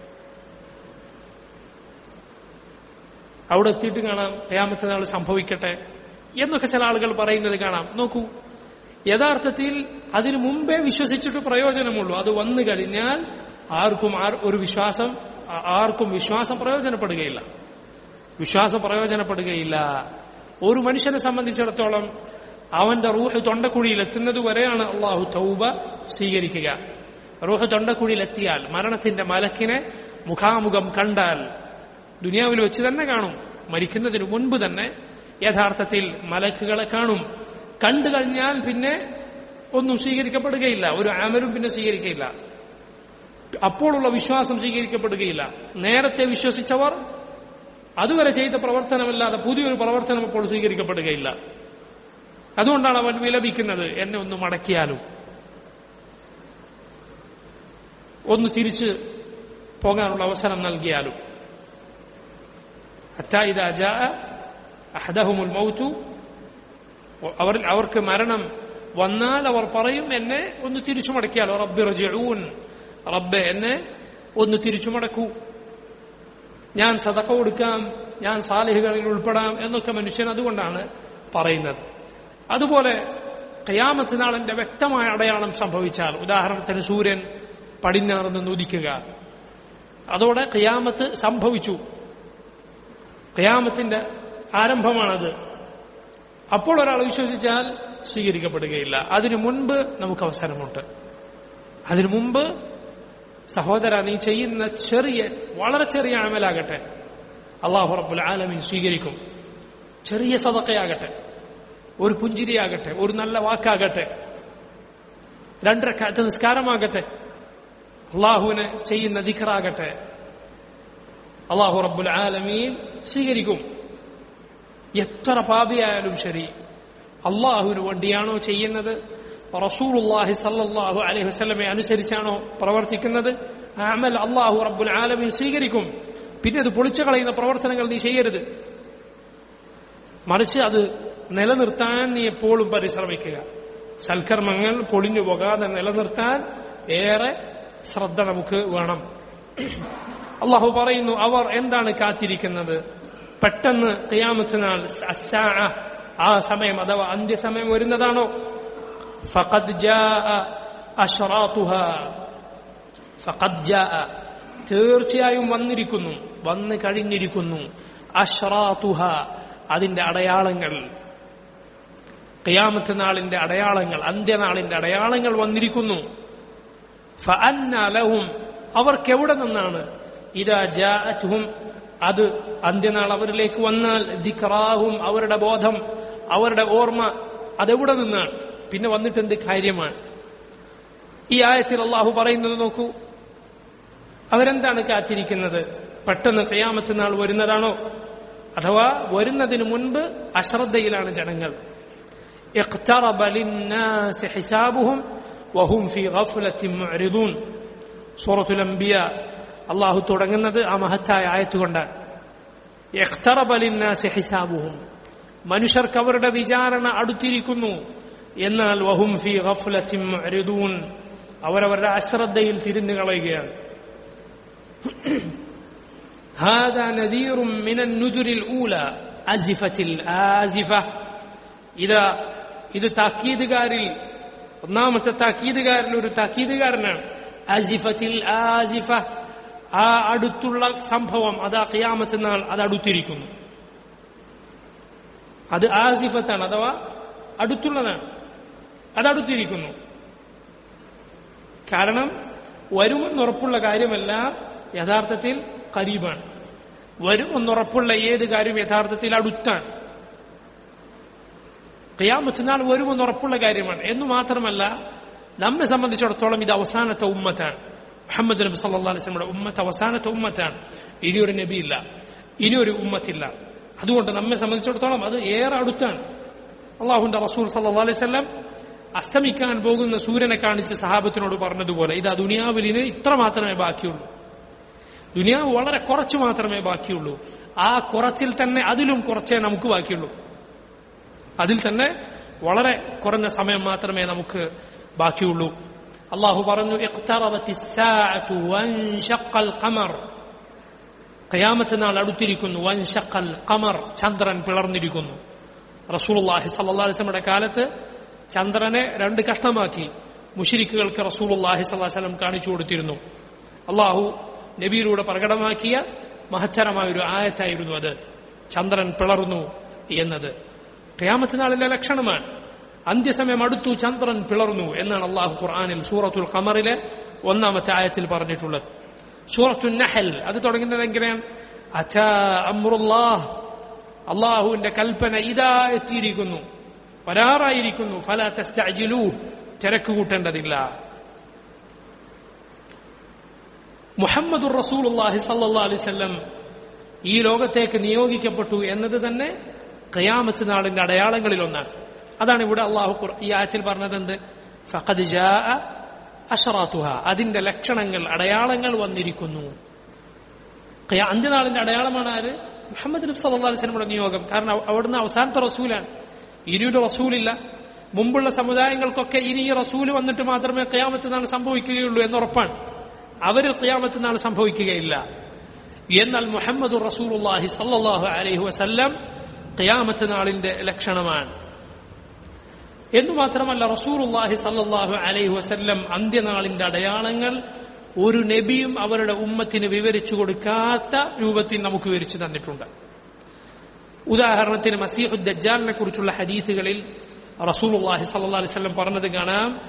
അവിടെ എത്തിയിട്ട് കാണാം, ഖിയാമത്ത് നാൾ സംഭവിക്കട്ടെ എന്നൊക്കെ ചില ആളുകൾ പറയുന്നത് കാണാം. നോക്കൂ, യഥാർത്ഥത്തിൽ അതിനു മുമ്പേ വിശ്വസിച്ചിട്ട് പ്രയോജനമുള്ളൂ. അത് വന്നു കഴിഞ്ഞാൽ ആർക്കും ഒരു വിശ്വാസം ആർക്കും വിശ്വാസം പ്രയോജനപ്പെടുകയില്ല, വിശ്വാസം പ്രയോജനപ്പെടുകയില്ല. ഒരു മനുഷ്യനെ സംബന്ധിച്ചിടത്തോളം അവന്റെ റൂഹ് തൊണ്ടക്കുഴിയിൽ എത്തുന്നത് വരെയാണ് അള്ളാഹു തൗബ സ്വീകരിക്കുക. റൂഹ് തൊണ്ടക്കുഴിയിൽ എത്തിയാൽ, മരണത്തിന്റെ മലക്കിനെ മുഖാമുഖം കണ്ടാൽ, ദുനിയാവിൽ വെച്ച് തന്നെ കാണും, മരിക്കുന്നതിന് മുൻപ് തന്നെ യഥാർത്ഥത്തിൽ മലക്കുകളെ കാണും. കണ്ടു കഴിഞ്ഞാൽ പിന്നെ ഒന്നും സ്വീകരിക്കപ്പെടുകയില്ല, ഒരു അമലും പിന്നെ സ്വീകരിക്കയില്ല. അപ്പോഴുള്ള വിശ്വാസം സ്വീകരിക്കപ്പെടുകയില്ല. നേരത്തെ വിശ്വസിച്ചവർ അതുവരെ ചെയ്ത പ്രവർത്തനമല്ലാതെ പുതിയൊരു പ്രവർത്തനം അപ്പോൾ സ്വീകരിക്കപ്പെടുകയില്ല. അതുകൊണ്ടാണ് അവൻ വിലപിക്കുന്നത്, എന്നെ ഒന്ന് മടക്കിയാലും, ഒന്ന് തിരിച്ച് പോകാനുള്ള അവസരം നൽകിയാലും. ഹത്താ ഇദാ ജാഅ അഹദഹുമുൽ മൗതു, അവർ അവർക്ക് മരണം വന്നാൽ അവർ പറയും, എന്നെ ഒന്ന് തിരിച്ചു മടക്കിയാലോ, റബ്ബി റജിഊൻ, റബ്ബെ എന്നെ ഒന്ന് തിരിച്ചു മടക്കൂ, ഞാൻ സദഖ കൊടുക്കാം, ഞാൻ സാലിഹുകളിൽ ഉൾപ്പെടാം എന്നൊക്കെ മനുഷ്യൻ അതുകൊണ്ടാണ് പറയുന്നത്. അതുപോലെ ഖിയാമത്ത് നാളിന്റെ വ്യക്തമായ അടയാളം സംഭവിച്ചാൽ, ഉദാഹരണത്തിന് സൂര്യൻ പടിഞ്ഞാറ് നിന്ന് ഉദിക്കുക, അതോടെ ഖിയാമത്ത് സംഭവിച്ചു, ഖിയാമത്തിന്റെ ആരംഭമാണത്. അപ്പോൾ ഒരാൾ വിശ്വസിച്ചാൽ സ്വീകരിക്കപ്പെടുകയില്ല. അതിനു മുൻപ് നമുക്ക് അവസരമുണ്ട്. അതിനു മുമ്പ് സഹോദര, നീ ചെയ്യുന്ന ചെറിയ വളരെ ചെറിയ അമലാകട്ടെ അല്ലാഹു റബ്ബുൽ ആലമീൻ സ്വീകരിക്കും. ചെറിയ സദഖയാകട്ടെ, ഒരു പുഞ്ചിരിയാകട്ടെ, ഒരു നല്ല വാക്കാകട്ടെ, രണ്ട് റക്അത്ത് നിസ്കാരമാകട്ടെ, അള്ളാഹുവിനെ ചെയ്യുന്ന ദിക്റാകട്ടെ, അല്ലാഹു റബ്ബുൽ ആലമീൻ സ്വീകരിക്കും. എത്ര പാപിയായാലും ശരി, അള്ളാഹുവിന് വേണ്ടിയാണോ ചെയ്യുന്നത്, റസൂലുള്ളാഹി സ്വല്ലല്ലാഹു അലൈഹി വസല്ലമയെ അനുസരിച്ചാണോ പ്രവർത്തിക്കുന്നത്, ആ അമൽ അല്ലാഹു റബ്ബുൽ ആലമീൻ സ്വീകരിക്കും. പിന്നെ അത് പൊളിച്ചു കളയുന്ന പ്രവർത്തനങ്ങൾ നീ ചെയ്യരുത്. മറിച്ച് അത് നിലനിർത്താൻ നീ എപ്പോഴും പരിശ്രമിക്കുക. സൽക്കർമ്മങ്ങൾ പൊളിഞ്ഞു പോകാതെ നിലനിർത്താൻ ഏറെ ശ്രദ്ധ നമുക്ക് വേണം. അള്ളാഹു പറയുന്നു, അവർ എന്താണ് കാത്തിരിക്കുന്നത്? പെട്ടെന്ന് ഖിയാമത്ത് നാൾ, അസ്സാഅ, ആ സമയം അഥവാ അന്ത്യസമയം വരുന്നതാണോ? ഫഖദ് ജാഅ അശ്റാതുഹാ, ഫഖദ് ജാഅ, തീർച്ചയായും വന്നിരിക്കുന്നു, വന്നു കഴിഞ്ഞിരിക്കുന്നു. അശ്റാതുഹാ, അതിന്റെ അടയാളങ്ങൾ, ഖിയാമത്ത് നാളിന്റെ അടയാളങ്ങൾ, അന്ത്യനാളിന്റെ അടയാളങ്ങൾ വന്നിരിക്കുന്നു. ഫഅന്നാ ലഹും, അവർക്കെവിടെ നിന്നാണ്? ഇദാ ജാഅത്ഹും, അത് അന്ത്യനാൾ അവരിലേക്ക് വന്നാൽ, ദിക്റാഹും, അവരുടെ ബോധം, അവരുടെ ഓർമ്മ, അതെവിടെ നിന്നാണ്? പിന്നെ വന്നിട്ട് എന്ത് കാര്യമാണ്? ഈ ആയത്തിൽ അള്ളാഹു പറയുന്നത് നോക്കൂ. അവരെന്താണ് കാത്തിരിക്കുന്നത്? പെട്ടെന്ന് ഖിയാമത്ത് നാൾ വരുന്നതാണോ? അഥവാ വരുന്നതിന് മുൻപ് അശ്രദ്ധയിലാണ് ജനങ്ങൾ. ഇഖ്തറബ ലിന്നാസി ഹിസാബുഹും വഹും ഫീ ഗഫ്ലത്തിൻ മുഅ്രിദൂൻ. സൂറത്തുൽ അംബിയ അള്ളാഹു തുടങ്ങുന്നത് ആ മഹത്തായ ആയത്തുകൊണ്ടാണ്. ഇഖ്തറബ ലിന്നാസി ഹിസാബുഹും, മനുഷ്യർക്ക് അവരുടെ വിചാരണ അടുത്തിരിക്കുന്നു. എന്നാൽ വഹും ഫീ ഗഫ്ലത്തിൻ മുഅ്രിദൂൻ, അവരവരുടെ അശ്രദ്ധയിൽ തിരിഞ്ഞു കളയുകയാണ്. ഹാദാ നദീറും മിനൻ നുദുരിൽ ഊല അസിഫത്തിൽ ആസിഫ. ഇതാ, ഇത് താക്കീതുകാരിൽ ഒന്നാമത്തെ താക്കീതുകാരിൽ ഒരു താക്കീതുകാരനാണ്. അസിഫത്തിൽ ആസിഫ, ആ അടുത്തുള്ള സംഭവം, അതാ ഖിയാമത്ത് നാൾ, അത് അടുത്തിരിക്കുന്നു. അത് ആസിഫത്താണ്, അഥവാ അടുത്തുള്ളതാണ്, അതടുത്തിരിക്കുന്നു. കാരണം വരുമെന്നുറപ്പുള്ള കാര്യമെല്ലാം യഥാർത്ഥത്തിൽ ഖരീബാണ്. വരുമെന്നുറപ്പുള്ള ഏത് കാര്യം യഥാർത്ഥത്തിൽ അടുത്താണ്. ഖിയാമത്ത് നാൾ വരുമെന്നുറപ്പുള്ള കാര്യമാണ്. എന്നു മാത്രമല്ല, നമ്മെ സംബന്ധിച്ചിടത്തോളം ഇത് അവസാനത്തെ ഉമ്മത്താണ്. മുഹമ്മദ് നബി സല്ലല്ലാഹു അലൈഹി വസല്ലമയുടെ ഉമ്മത്ത് അവസാനത്തെ ഉമ്മത്താണ്. ഇനിയൊരു നബിയില്ല, ഇനിയൊരു ഉമ്മത്തില്ല. അതുകൊണ്ട് നമ്മെ സംബന്ധിച്ചിടത്തോളം അത് ഏറെ അടുത്താണ്. അള്ളാഹുവിന്റെ റസൂൽ സല്ലല്ലാഹു അലൈഹി വസല്ലം അസ്തമിക്കാൻ പോകുന്ന സൂര്യനെ കാണിച്ച് സഹാബത്തിനോട് പറഞ്ഞതുപോലെ, ഇതാ ദുനിയാവിലിന് ഇത്ര മാത്രമേ ബാക്കിയുള്ളൂ, ദുനിയാവ് വളരെ കുറച്ചു മാത്രമേ ബാക്കിയുള്ളൂ. ആ കുറച്ചിൽ തന്നെ അതിലും കുറച്ചേ നമുക്ക് ബാക്കിയുള്ളൂ. അതിൽ തന്നെ വളരെ കുറഞ്ഞ സമയം മാത്രമേ നമുക്ക് ബാക്കിയുള്ളൂ. അള്ളാഹു പറഞ്ഞു, ഇഖ്തറബത്തിസ്സാഅതു വൻശഖൽ ഖമർ, ഖിയാമത്ത് നാൾ അടുത്തിരിക്കുന്നു. വൻശഖൽ ഖമർ, ചന്ദ്രൻ പിളർന്നിരിക്കുന്നു. റസൂലുള്ളാഹി സ്വല്ലല്ലാഹു അലൈഹി വസല്ലമയുടെ കാലത്ത് ചന്ദ്രനെ രണ്ട് കഷ്ണമാക്കി മുശ്രിക്കുകൾക്ക് റസൂലുള്ളാഹി സ്വല്ലല്ലാഹു അലൈഹി വസല്ലം കാണിച്ചു കൊടുത്തിരുന്നു. അള്ളാഹു നബിയിലൂടെ പ്രകടമാക്കിയ മഹത്തരമായ ഒരു ആയത്തായിരുന്നു അത്, ചന്ദ്രൻ പിളർന്നു എന്നത്. ഖിയാമത്ത് നാളിന്റെ ലക്ഷണമാണ്. അന്ത്യസമയം അടുത്തു, ചന്ദ്രൻ പിളർന്നു എന്നാണ് അള്ളാഹു ഖുർആനിൽ സൂറത്തുൽ ഖമറിലെ ഒന്നാമത്തെ ആയത്തിൽ പറഞ്ഞിട്ടുള്ളത്. സൂറത്തുൻ നഹൽ അത് തുടങ്ങുന്നത് എങ്ങനെയാണ്? അതാ അംറുല്ലാഹ്, അള്ളാഹുവിന്റെ കൽപ്പന ഇതാ എത്തിയിരിക്കുന്നു, വരാറായിരിക്കുന്നു. ഫലാ തസ്തഅജിലൂ, തിരക്ക് കൂട്ടേണ്ടതില്ല. മുഹമ്മദുർ റസൂലുള്ളാഹി സ്വല്ലല്ലാഹു അലൈഹി വസല്ലം ഈ ലോകത്തേക്ക് നിയോഗിക്കപ്പെട്ടു എന്നത് തന്നെ ഖിയാമത്ത് നാളിന്റെ അടയാളങ്ങളിൽ ഒന്നാണ്. അതാണ് ഇവിടെ അള്ളാഹു ഈ ആയത്തിൽ പറഞ്ഞത്. എന്ത്? ഫഖദ് ജാഅ അശ്റാതുഹാ, അതിന്റെ ലക്ഷണങ്ങൾ, അടയാളങ്ങൾ വന്നിരിക്കുന്നു. അന്ത്യനാളിന്റെ അടയാളമാണ് ആര്? മുഹമ്മദ് നബി സല്ലല്ലാഹു അലൈഹി വസല്ലമയുടെ നിയോഗം. കാരണം അവിടുന്ന് അവസാനത്തെ റസൂലാണ്. ഇനിയൊരു റസൂലില്ല. മുമ്പുള്ള സമുദായങ്ങൾക്കൊക്കെ ഇനി ഈ റസൂല് വന്നിട്ട് മാത്രമേ ഖിയാമത്ത് നാൾ സംഭവിക്കുകയുള്ളൂ എന്നുറപ്പാണ്. അവരിൽ ഖിയാമത്ത് നാൾ സംഭവിക്കുകയില്ല. എന്നാൽ മുഹമ്മദുർ റസൂലുള്ളാഹി സ്വല്ലല്ലാഹു അലൈഹി വസല്ലം ഖിയാമത്ത് നാളിന്റെ ലക്ഷണമാണ്. എന്നു മാത്രമല്ല, റസൂലുള്ളാഹി സ്വല്ലല്ലാഹു അലൈഹി വസല്ലം അന്ത്യനാളിന്റെ അടയാളങ്ങൾ ഒരു നബിയും അവരുടെ ഉമ്മത്തിന് വിവരിച്ചു കൊടുക്കാത്ത രൂപത്തിൽ നമുക്ക് വിവരിച്ചു തന്നിട്ടുണ്ട്. ഉദാഹരണത്തിന് മസീഹുദ് ദജ്ജാലിനെ കുറിച്ചുള്ള ഹദീസുകളിൽ റസൂലുള്ളാഹി സ്വല്ലല്ലാഹു അലൈഹി വസല്ലം പറഞ്ഞത് കാണാം,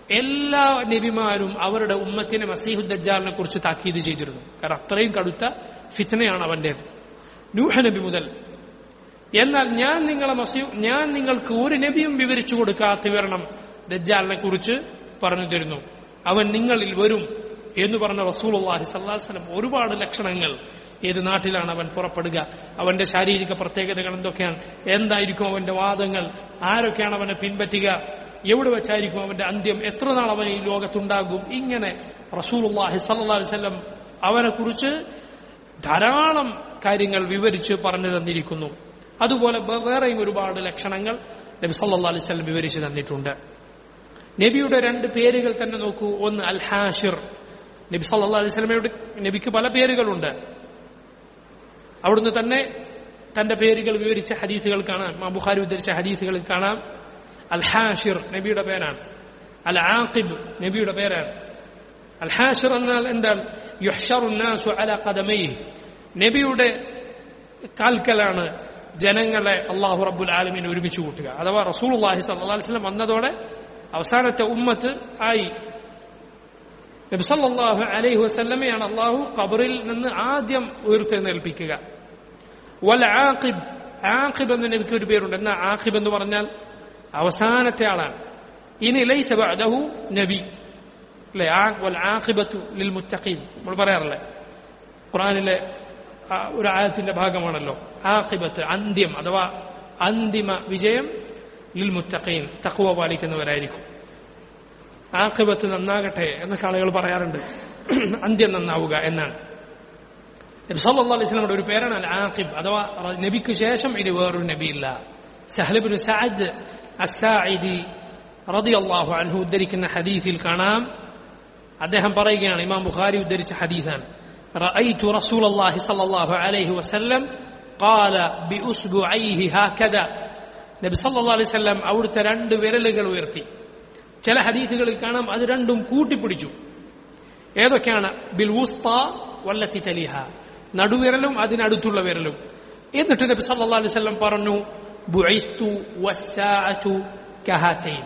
എല്ലാ നബിമാരും അവരുടെ ഉമ്മത്തിനെ മസീഹു ദജ്ജാലിനെ കുറിച്ച് താക്കീത് ചെയ്തിരുന്നു. കാരണം അത്രയും കടുത്ത ഫിത്നയാണ് അവന്റേത്, നൂഹ് നബി മുതൽ. എന്നാൽ ഞാൻ നിങ്ങളെ മസീഹ് ഞാൻ നിങ്ങൾക്ക് ഒരു നബിയും വിവരിച്ചു കൊടുക്കാത്ത വിവരണം ദജ്ജാലിനെ കുറിച്ച് പറഞ്ഞു തരുന്നു. അവൻ നിങ്ങളിൽ വരും എന്ന് പറഞ്ഞ റസൂലുള്ളാഹി സ്വല്ലല്ലാഹു അലൈഹി വസല്ലം ഒരുപാട് ലക്ഷണങ്ങൾ, ഏത് നാട്ടിലാണ് അവൻ പുറപ്പെടുക, അവന്റെ ശാരീരിക പ്രത്യേകതകൾ എന്തൊക്കെയാണ്, എന്തായിരിക്കും അവന്റെ വാദങ്ങൾ, ആരൊക്കെയാണ് അവനെ പിൻപറ്റുക, എവിടെ വെച്ചായിരിക്കും അവന്റെ അന്ത്യം, എത്ര നാൾ അവൻ ഈ ലോകത്തുണ്ടാകും, ഇങ്ങനെ റസൂലുള്ളാഹി സ്വല്ലല്ലാഹു അലൈഹി വസല്ലം അവനെ കുറിച്ച് ധാരാളം കാര്യങ്ങൾ വിവരിച്ച് പറഞ്ഞു തന്നിരിക്കുന്നു. അതുപോലെ വേറെയും ഒരുപാട് ലക്ഷണങ്ങൾ നബി സല്ലല്ലാഹു അലൈഹി വസല്ലം വിവരിച്ചു തന്നിട്ടുണ്ട്. നബിയുടെ രണ്ട് പേരുകൾ തന്നെ നോക്കൂ. ഒന്ന് അൽ ഹാഷിർ. നബി സല്ലല്ലാഹു അലൈഹി വസല്ലമയുടെ നബിക്ക് പല പേരുകളുണ്ട്. അവിടുന്ന് തന്നെ തന്റെ പേരുകൾ വിവരിച്ച ഹദീസുകൾ കാണാം. ഇമാം ബുഖാരി ഉദ്ധരിച്ച ഹദീസുകളിൽ കാണാം അൽ ഹാഷിർ നബിയുടെ പേരാണ്. അൽ ആഖിബ് നബിയുടെ പേരാണ്. അൽ ഹാഷിർ എന്നാൽ എന്താണ്? യുഹ്ശറു നാസു അലാ ഖദമൈഹി. നബിയുടെ കാൽക്കലാണ് ജനങ്ങളെ അല്ലാഹു റബ്ബുൽ ആലമീൻ ഒരുമിച്ച് കൂട്ടുക. അഥവാ റസൂലുള്ളാഹി സ്വല്ലല്ലാഹു അലൈഹി വസല്ലം വന്നതോടെ അവസാനത്തെ ഉമ്മത്ത് ആയി. നബി സല്ലല്ലാഹു അലൈഹി വസല്ലമയാണ് അല്ലാഹു ഖബറിൽ നിന്ന് ആദ്യം ഉയർത്തെഴുന്നേൽപ്പിക്കുക. വൽ ആഖിബ്. ആഖിബ് എന്ന നബിക്ക് ഒരു പേരുണ്ട്. എന്നാ ആഖിബ് എന്ന് പറഞ്ഞാൽ അവസാനത്തെ ആളാണ്. ഇനി ലൈസ ബഅദഹു നബി അല്ലേ. വൽ ആഖിബത്തു ലിൽ മുത്തഖീൻ നമ്മൾ പറയാറില്ലേ, ഖുർആനിലെ ഒരു ആയത്തിന്റെ ഭാഗമാണല്ലോ. ആഖിബത്ത് അന്ത്യം അഥവാ അന്തിമ വിജയം ലിൽ മുത്തഖീൻ തഖ്വ പാലിക്കുന്നവരായിരിക്കും. ആഖിബത്ത് നന്നാകട്ടെ എന്നൊക്കെ ആളുകൾ പറയാറുണ്ട്, അന്ത്യം നന്നാവുക എന്നാണ്. നബി സല്ലല്ലാഹു അലൈഹി വസല്ലമയുടെ ഒരു പേരാണ് അൽ ആഖിബ്, അഥവാ നബിക്ക് ശേഷം ഇനി വേറൊരു നബിയില്ല. സഹ്ൽ ഇബ്നു സഅദ് അസ്സാഇദി റളിയല്ലാഹു അൻഹു ഉദ്ധരിക്കുന്ന ഹദീസിൽ കാണാം, അദ്ദേഹം പറയുകയാണ്, ഇമാം ബുഖാരി ഉദ്ധരിച്ച ഹദീസാണ്, റഅയ്തു റസൂലല്ലാഹി സ്വല്ലല്ലാഹു അലൈഹി വസല്ലം ഖാല ബിഉസ്ബുഇഹി ഹാകദാ. നബി സല്ലല്ലാഹു അലൈഹി വസല്ലം അവിടുത്തെ രണ്ട് വിരലുകൾ ഉയർത്തി. ചില ഹദീസുകളിൽ കാണാം അത് രണ്ടും കൂട്ടിപ്പിടിച്ചു. ഏതൊക്കെയാണ്? ബിൽ വുസ്താ വല്ലത്തി തലിഹ, നടുവിരലും അതിനടുത്തുള്ള വിരലും. എന്നിട്ട് നബി സല്ലല്ലാഹു അലൈഹി വസല്ലം പറഞ്ഞു, ബുഇസ്തു വസ്സാഅതു കഹാതൈൻ,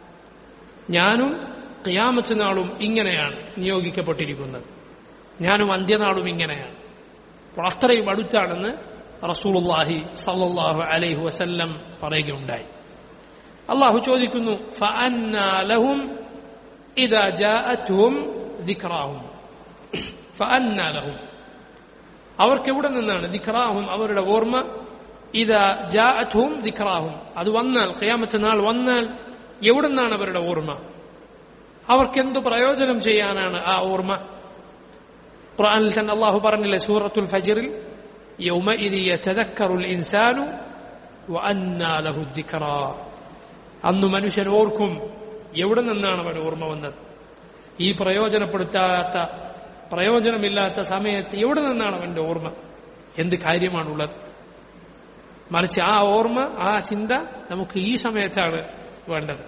ഞാനും ഖിയാമത്ത് നാളും ഇങ്ങനെയാണ് നിയോഗിക്കപ്പെട്ടിരിക്കുന്നത്, ഞാനും അന്ത്യനാളും ഇങ്ങനെയാണ്. അപ്പോൾ അത്രയും അടുത്താണെന്ന് റസൂലുള്ളാഹി സല്ലല്ലാഹു അലൈഹി വസല്ലം പറയുകയുണ്ടായി. അള്ളാഹു ചോദിക്കുന്നു, ഫഅന്നാ ലഹും ഇദാ ജാഅത്ഹും ദിക്റാഹും. ഫഅന്നാ ലഹും, അവർക്ക് എവിടെ നിന്നാണ്? ദിക്റാഹും, അവരുടെ ഓർമ്മ. ഇദാ ജാഅത്ഹും ദിക്റാഹും, അത് വന്നാൽ, ഖിയാമത്ത് നാൾ വന്നാൽ എവിടെ നിന്നാണ് അവരുടെ ഓർമ്മ? അവർക്ക് എന്തു പ്രയോജനം ചെയ്യാനാണ് ആ ഓർമ്മ? ഖുർആനിൽ തന്നെ അള്ളാഹു പറഞ്ഞില്ലേ സൂറത്തുൽ ഫജ്റിൽ, യൗമഇദി യതദക്കറുൽ ഇൻസാനു വഅന്നാ ലഹു ദിക്റാ. അന്ന് മനുഷ്യൻ ഓർക്കും, എവിടെ നിന്നാണ് അവൻ ഓർമ്മ വന്നത്? ഈ പ്രയോജനപ്പെടുത്താത്ത, പ്രയോജനമില്ലാത്ത സമയത്ത് എവിടെ നിന്നാണ് അവന്റെ ഓർമ്മ? എന്ത് കാര്യമാണുള്ളത്? മറിച്ച് ആ ഓർമ്മ, ആ ചിന്ത നമുക്ക് ഈ സമയത്താണ് വേണ്ടത്.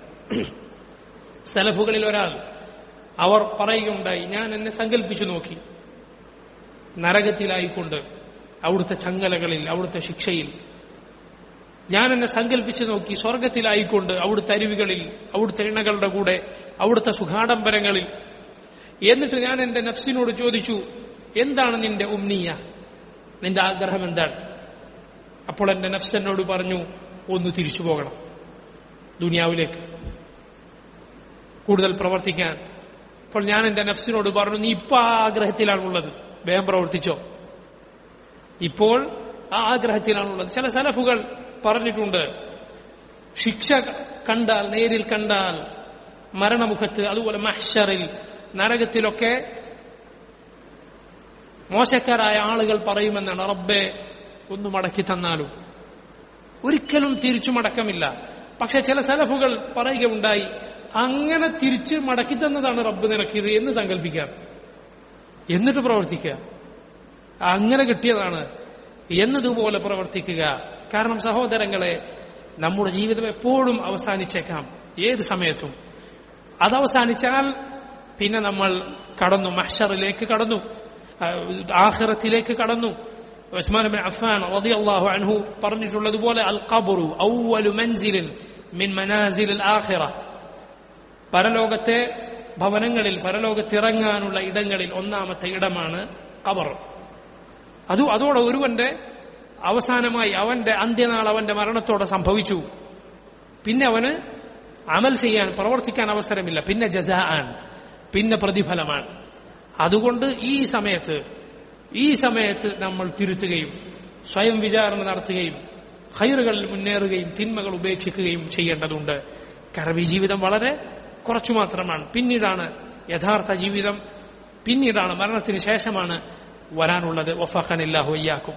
സലഫുകളിൽ ഒരാൾ അവർ പറയുകയുണ്ടായി, ഞാൻ എന്നെ സങ്കല്പിച്ചു നോക്കി നരകത്തിലായിക്കൊണ്ട്, അവിടുത്തെ ചങ്ങലകളിൽ, അവിടുത്തെ ശിക്ഷയിൽ. ഞാൻ എന്നെ സങ്കല്പിച്ചു നോക്കി സ്വർഗത്തിലായിക്കൊണ്ട്, അവിടുത്തെ അരുവികളിൽ, അവിടുത്തെ ഇണകളുടെ കൂടെ, അവിടുത്തെ സുഖാഡംബരങ്ങളിൽ. എന്നിട്ട് ഞാൻ എന്റെ നഫ്സിനോട് ചോദിച്ചു, എന്താണ് നിന്റെ ഉമ്നിയ, നിന്റെ ആഗ്രഹം എന്താണ്? അപ്പോൾ എന്റെ നഫ്സ് എന്നോട് പറഞ്ഞു, ഒന്ന് തിരിച്ചു പോകണം ദുനിയാവിലേക്ക്, കൂടുതൽ പ്രവർത്തിക്കാൻ. അപ്പോൾ ഞാൻ എന്റെ നഫ്സിനോട് പറഞ്ഞു, നീ ഇപ്പൊ ആ ആഗ്രഹത്തിലാണുള്ളത്, വേഗം പ്രവർത്തിച്ചോ, ഇപ്പോൾ ആ ആഗ്രഹത്തിലാണുള്ളത്. ചില സലഫുകൾ പറഞ്ഞിട്ടുണ്ട്, ശിക്ഷ കണ്ടാൽ, നേരിൽ കണ്ടാൽ, മരണമുഖത്ത്, അതുപോലെ മഹ്ശറിൽ, നരകത്തിലൊക്കെ മോശക്കാരായ ആളുകൾ പറയുമെന്നാണ്, റബ്ബേ ഒന്ന് മടക്കി തന്നാലും. ഒരിക്കലും തിരിച്ചു മടക്കമില്ല. പക്ഷെ ചില സലഫുകൾ പറയുകയുണ്ടായി, അങ്ങനെ തിരിച്ച് മടക്കി തന്നതാണ് റബ്ബ് നിനക്കിത് എന്ന് സങ്കല്പിക്കാം, എന്നിട്ട് പ്രവർത്തിക്കുക. അങ്ങനെ കിട്ടിയതാണ് എന്നതുപോലെ പ്രവർത്തിക്കുക. കാരണം സഹോദരങ്ങളെ, നമ്മുടെ ജീവിതം എപ്പോഴും അവസാനിച്ചേക്കാം, ഏത് സമയത്തും. അതവസാനിച്ചാൽ പിന്നെ നമ്മൾ കടന്നു, മഹ്ശറിലേക്ക് കടന്നു, ആഖിറത്തിലേക്ക് കടന്നു. ഉസ്മാൻ ഇബ്നു അഫ്ഫാൻ റളിയല്ലാഹു അൻഹു പറഞ്ഞിട്ടുള്ളതുപോലെ, അൽ ഖബ്റു അവ്വലു മൻസിലിൻ മിൻ മനാസിലിൽ ആഖിറ. പരലോകത്തെ ഭവനങ്ങളിൽ പരലോകത്തിറങ്ങാനുള്ള ഇടങ്ങളിൽ ഒന്നാമത്തെ ഇടമാണ് ഖബർ. അത് അതോടെ ഒരുവന്റെ അവസാനമായി അവന്റെ അന്ത്യനാൾ അവന്റെ മരണത്തോടെ സംഭവിച്ചു. പിന്നെ അവന് അമൽ ചെയ്യാൻ പ്രവർത്തിക്കാൻ അവസരമില്ല. പിന്നെ ജസാഅൻ, പിന്നെ പ്രതിഫലമാണ്. അതുകൊണ്ട് ഈ സമയത്ത് ഈ സമയത്ത് നമ്മൾ തിരുത്തുകയും സ്വയം വിചാരണ നടത്തുകയും ഖൈറുകളിൽ മുന്നേറുകയും തിന്മകൾ ഉപേക്ഷിക്കുകയും ചെയ്യേണ്ടതുണ്ട്. കാരണം ഈ ജീവിതം വളരെ കുറച്ചു മാത്രമാണ്. പിന്നീടാണ് യഥാർത്ഥ ജീവിതം, പിന്നീടാണ് മരണത്തിന് ശേഷമാണ് വരാനുള്ളത്. വഫഖനില്ലാഹു വയ്യാക്കും.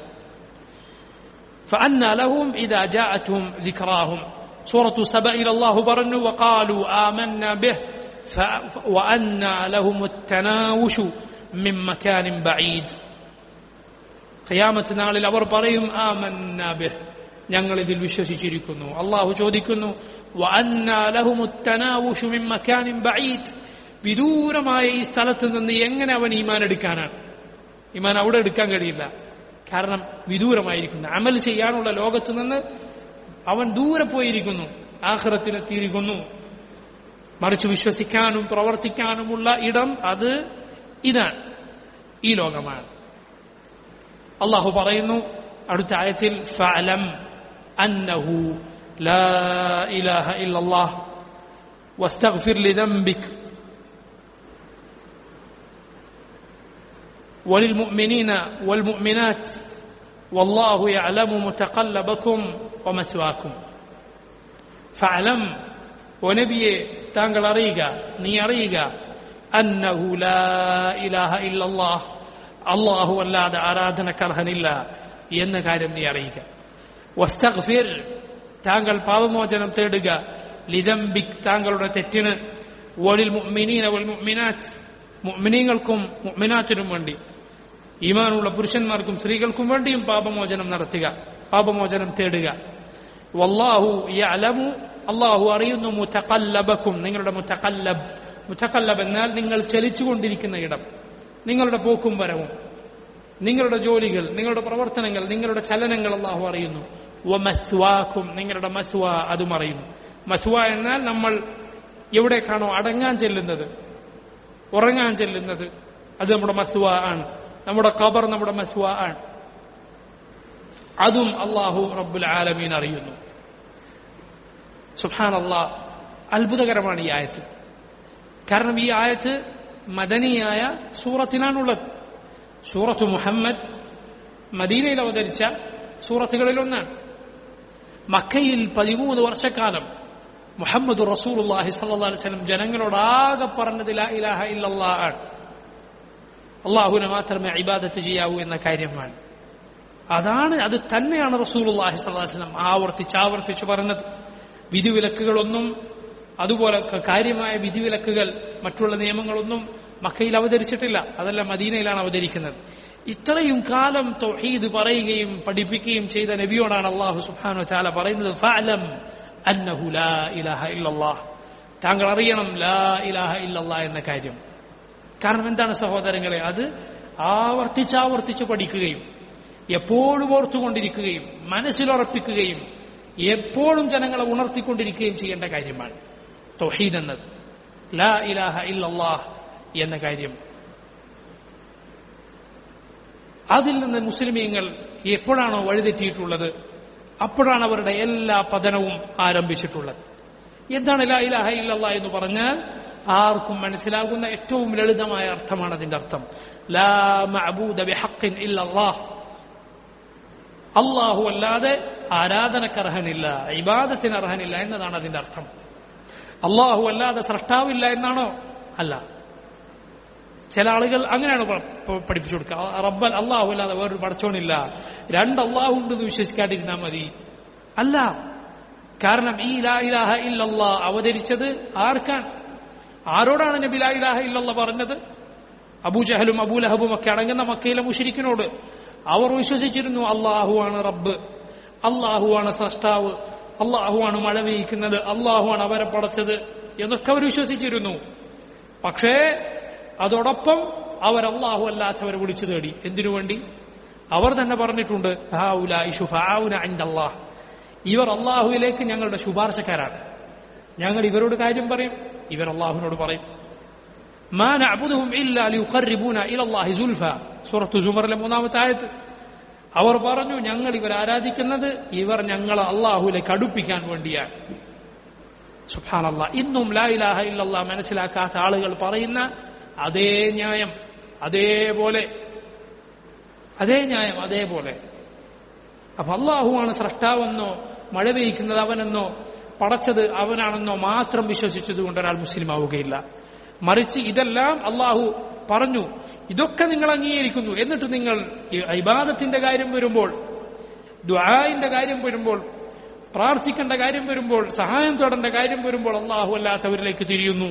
فأنى لهم إذا جاءتهم ذكراهم سورة سبأ إلى الله برنوا وقالوا آمنا به وأنى لهم التناوش من مكان بعيد. ഖിയാമത്ത് നാളിൽ അവർ പറയും ആമന്നാ ബിഹ്, ഞങ്ങൾ ഇതിൽ വിശ്വസിച്ചിരിക്കുന്നു. അള്ളാഹു ചോദിക്കുന്നു വഅന്നാ ലഹുമുത് തനാവുശു മിൻ മകാനിൻ ബഈദ്, വിദൂരമായ ഈ സ്ഥലത്ത് നിന്ന് എങ്ങനെ അവൻ ഈമാൻ എടുക്കാനാണ്? ഈമാൻ അവിടെ എടുക്കാൻ കഴിയില്ല. കാരണം വിദൂരമായിരിക്കുന്നു. അമൽ ചെയ്യാനുള്ള ലോകത്തു നിന്ന് അവൻ ദൂരെ പോയിരിക്കുന്നു, ആഖിറത്തിലെത്തിയിരിക്കുന്നു. മറിച്ച് വിശ്വസിക്കാനും പ്രവർത്തിക്കാനുമുള്ള ഇടം അത് ഇതാണ്, ഈ ലോകമാണ്. അള്ളാഹു പറയുന്നു അടുത്ത ആയത്തിൽ ഫഅലം അന്നഹു ലാ ഇലാഹ ഇല്ലല്ലാഹ് വസ്തഗ്ഫിർ ലിദംബിക് وللمؤمنين والمؤمنات والله يعلم متقلبكم ومثواكم. فاعلم ونبي താങ്കൾ അറിയുക, നീ അറിയുക, അന്നഹു ലാ ഇലാഹ ഇല്ലല്ലാഹ്, അല്ലാഹു അല്ലാതെ ആരാധനക്കർഹനില്ല എന്ന കാര്യം നീ അറിയുക. വസ്തഗ്ഫിർ, താങ്കൾ പാപമോചനം തേടുക, ലിദംബിക്, താങ്കളുടെ തെറ്റിന്, വലിൽ മുഅ്മിനീന വൽ മുഅ്മിനാത്ത്, മുഅ്മിനീങ്ങൾക്കും മുഅ്മിനാത്തിനും വേണ്ടി, ഈമാനുള്ള പുരുഷന്മാർക്കും സ്ത്രീകൾക്കും വേണ്ടിയും പാപമോചനം നടത്തുക, പാപമോചനം തേടുക. വല്ലാഹു യഅലമു, അല്ലാഹു അറിയുന്നു, മുതഖല്ലബക്കും, നിങ്ങളുടെ മുതഖല്ലബ്, മുതഖല്ലബ് എന്നാൽ നിങ്ങൾ ചലിച്ചുകൊണ്ടിരിക്കുന്ന ഇടം, നിങ്ങളുടെ പോക്കും വരവും, നിങ്ങളുടെ ജോലികൾ, നിങ്ങളുടെ പ്രവർത്തനങ്ങൾ, നിങ്ങളുടെ ചലനങ്ങൾ അല്ലാഹു അറിയുന്നു. വമസ്വാക്കും, നിങ്ങളുടെ മസ്വ, അതും അറിയുന്നു. മസ്വ എന്നാൽ നമ്മൾ എവിടേക്കാണോ അടങ്ങാൻ ചെല്ലുന്നത്, ഉറങ്ങാൻ ചെല്ലുന്നത്, അത് നമ്മുടെ മസ്വ ആണ്. നമ്മുടെ ഖബർ നമ്മുടെ മസ്വ ആണ്. അതും അല്ലാഹു റബ്ബുൽ ആലമീൻ അറിയുന്നു. സുബ്ഹാനല്ലാഹ്, അത്ഭുതകരമാണ് ഈ ആയത്ത്. കാരണം ഈ ആയത്ത് മദനിയായ സൂറത്തിനാണുള്ളത്. സൂറത്ത് മുഹമ്മദ് മദീനയിൽ അവതരിച്ച സൂറത്തുകളിൽ ഒന്നാണ്. മക്കയിൽ പതിമൂന്ന് വർഷക്കാലം മുഹമ്മദ് റസൂലുള്ളാഹി സ്വല്ലല്ലാഹു അലൈഹി വസല്ലം ജനങ്ങളോടാകെ പറഞ്ഞത് ലാ ഇലാഹ ഇല്ലല്ലാഹ് ആണ്, അള്ളാഹുവിനെ മാത്രമേ ഇബാദത്ത് ചെയ്യാവൂ എന്ന കാര്യമാണ്. അതാണ്, അത് തന്നെയാണ് റസൂലുള്ളാഹി സ്വല്ലല്ലാഹു അലൈഹി വസല്ലം ആവർത്തിച്ച് ആവർത്തിച്ച് പറഞ്ഞത്. വിധിവിലക്കുകളൊന്നും, അതുപോലെ കാര്യമായ വിധിവിലക്കുകൾ, മറ്റുള്ള നിയമങ്ങളൊന്നും മക്കയിൽ അവതരിച്ചിട്ടില്ല. അതെല്ലാം മദീനയിലാണ് അവതരിക്കുന്നത്. ഇത്രയും കാലം തൗഹീദ് പറയുകയും പഠിപ്പിക്കുകയും ചെയ്ത നബിയോടാണ് അല്ലാഹു സുബ്ഹാനഹു വ തആല പറയുന്നത് ഫഅലം അന്നഹു ലാ ഇലാഹ ഇല്ലല്ലാഹ്, താങ്കൾ അറിയണം ലാ ഇലാഹ ഇല്ലല്ലാഹ് എന്ന കാര്യം. കാരണം എന്താണ് സഹോദരങ്ങളെ, അത് ആവർത്തിച്ചാവർത്തിച്ച് പഠിക്കുകയും എപ്പോഴും ഓർത്തുകൊണ്ടിരിക്കുകയും മനസ്സിലുറപ്പിക്കുകയും എപ്പോഴും ജനങ്ങളെ ഉണർത്തിക്കൊണ്ടിരിക്കുകയും ചെയ്യേണ്ട കാര്യമാണ് തൗഹീദ് എന്നത്, ലാ ഇലാഹ ഇല്ലല്ലാഹ് എന്ന കാര്യം. അതിൽ നിന്ന് മുസ്ലിമീങ്ങൾ എപ്പോഴാണോ വഴിതെറ്റിയിട്ടുള്ളത് അപ്പോഴാണ് അവരുടെ എല്ലാ പതനവും ആരംഭിച്ചിട്ടുള്ളത്. എന്താണ് ലാ ഇലാഹ ഇല്ലല്ലാഹ് എന്ന് പറഞ്ഞാൽ ആർക്കും മനസ്സിലാകുന്ന ഏറ്റവും ലളിതമായ അർത്ഥമാണ് അതിന്റെ അർത്ഥം. ലാ മഅബൂദ ബിഹഖ്ഖിൻ ഇല്ലല്ലാഹ്, അല്ലാഹു അല്ലാതെ ആരാധനക്കർഹനില്ല, ഇബാദത്തിന് അർഹനില്ല എന്നതാണ് അതിന്റെ അർത്ഥം. അല്ലാഹു അല്ലാതെ സ്രഷ്ടാവില്ല എന്നാണോ? അല്ല. ചില ആളുകൾ അങ്ങനെയാണ് പഠിപ്പിച്ചു കൊടുക്കുക. റബ്ബൽ അല്ലാഹു അല്ലാതെ വേറൊരു പടച്ചോനില്ല, രണ്ട് അല്ലാഹു ഉണ്ടെന്ന് വിശ്വസിക്കാതിരുന്നാൽ മതി. അല്ല, കാരണം ഈ ലാ ഇലാഹ ഇല്ലല്ലാഹ് അവതരിച്ചത് ആർക്കാണ്? ആരോടാണ് നബി ലാ ഇലാഹ ഇല്ലല്ലാഹ് പറഞ്ഞത്? അബൂജഹലും അബൂലഹബും ഒക്കെ അടങ്ങുന്ന മക്കയിലെ മുശ്രിക്കിനോട്. അവർ വിശ്വസിച്ചിരുന്നു അല്ലാഹുവാണ് റബ്ബ്, അല്ലാഹുവാണ് സ്രഷ്ടാവ്, അല്ലാഹുവാണ് മഴ പെയ്യിക്കുന്നത്, അല്ലാഹുവാണ് അവരെ പടച്ചത് എന്നൊക്കെ അവർ വിശ്വസിച്ചിരുന്നു. പക്ഷേ അതോടൊപ്പം അവർ അല്ലാഹു അല്ലാത്തവരെ വിളിച്ചു തേടി. എന്തിനു വേണ്ടി? അവർ തന്നെ പറഞ്ഞിട്ടുണ്ട് ഹൗലാഇ ശുഫാഉന ഇൻദല്ലാഹ്, ഇവർ അല്ലാഹുവിലേക്ക് ഞങ്ങളുടെ ശുപാർശക്കാരാണ്, ഞങ്ങൾ ഇവരോട് കാര്യം പറയും, ഇവർ അള്ളാഹുവിനോട് പറയും മാ നഅ്ബുദുഹും ഇല്ലാ ലിയുഖർരിബൂന ഇലല്ലാഹി സുൽഫ. സൂറത്തു സുമറിലെ മൂന്നാമത്തെ ആയത്ത്. അവർ പറഞ്ഞു ഞങ്ങൾ ഇവർ ആരാധിക്കുന്നത് ഇവർ ഞങ്ങളെ അള്ളാഹുവിലേക്ക് അടുപ്പിക്കാൻ വേണ്ടിയാണ്. സുബ്ഹാനല്ലാഹ്. ഇന്നും ലാ ഇലാഹ ഇല്ലല്ലാഹ് മനസ്സിലാക്കാത്ത ആളുകൾ പറയുന്ന അതേ ന്യായം അതേപോലെ അതേ ന്യായം അതേപോലെ. അപ്പൊ അള്ളാഹുവാണ് സ്രഷ്ടാവെന്നോ മഴ പെയ്ക്കുന്നത് അവനെന്നോ പടച്ചത് അവനാണെന്നോ മാത്രം വിശ്വസിച്ചത് കൊണ്ട് ഒരാൾ മുസ്ലിം ആവുകയില്ല. മറിച്ച് ഇതെല്ലാം അള്ളാഹു പറഞ്ഞു, ഇതൊക്കെ നിങ്ങൾ അംഗീകരിക്കുന്നു, എന്നിട്ട് നിങ്ങൾ ഇബാദത്തിന്റെ കാര്യം വരുമ്പോൾ, ദുആഇന്റെ കാര്യം വരുമ്പോൾ, പ്രാർത്ഥിക്കേണ്ട കാര്യം വരുമ്പോൾ, സഹായം തേടേണ്ട കാര്യം വരുമ്പോൾ അള്ളാഹു അല്ലാത്തവരിലേക്ക് തിരിയുന്നു.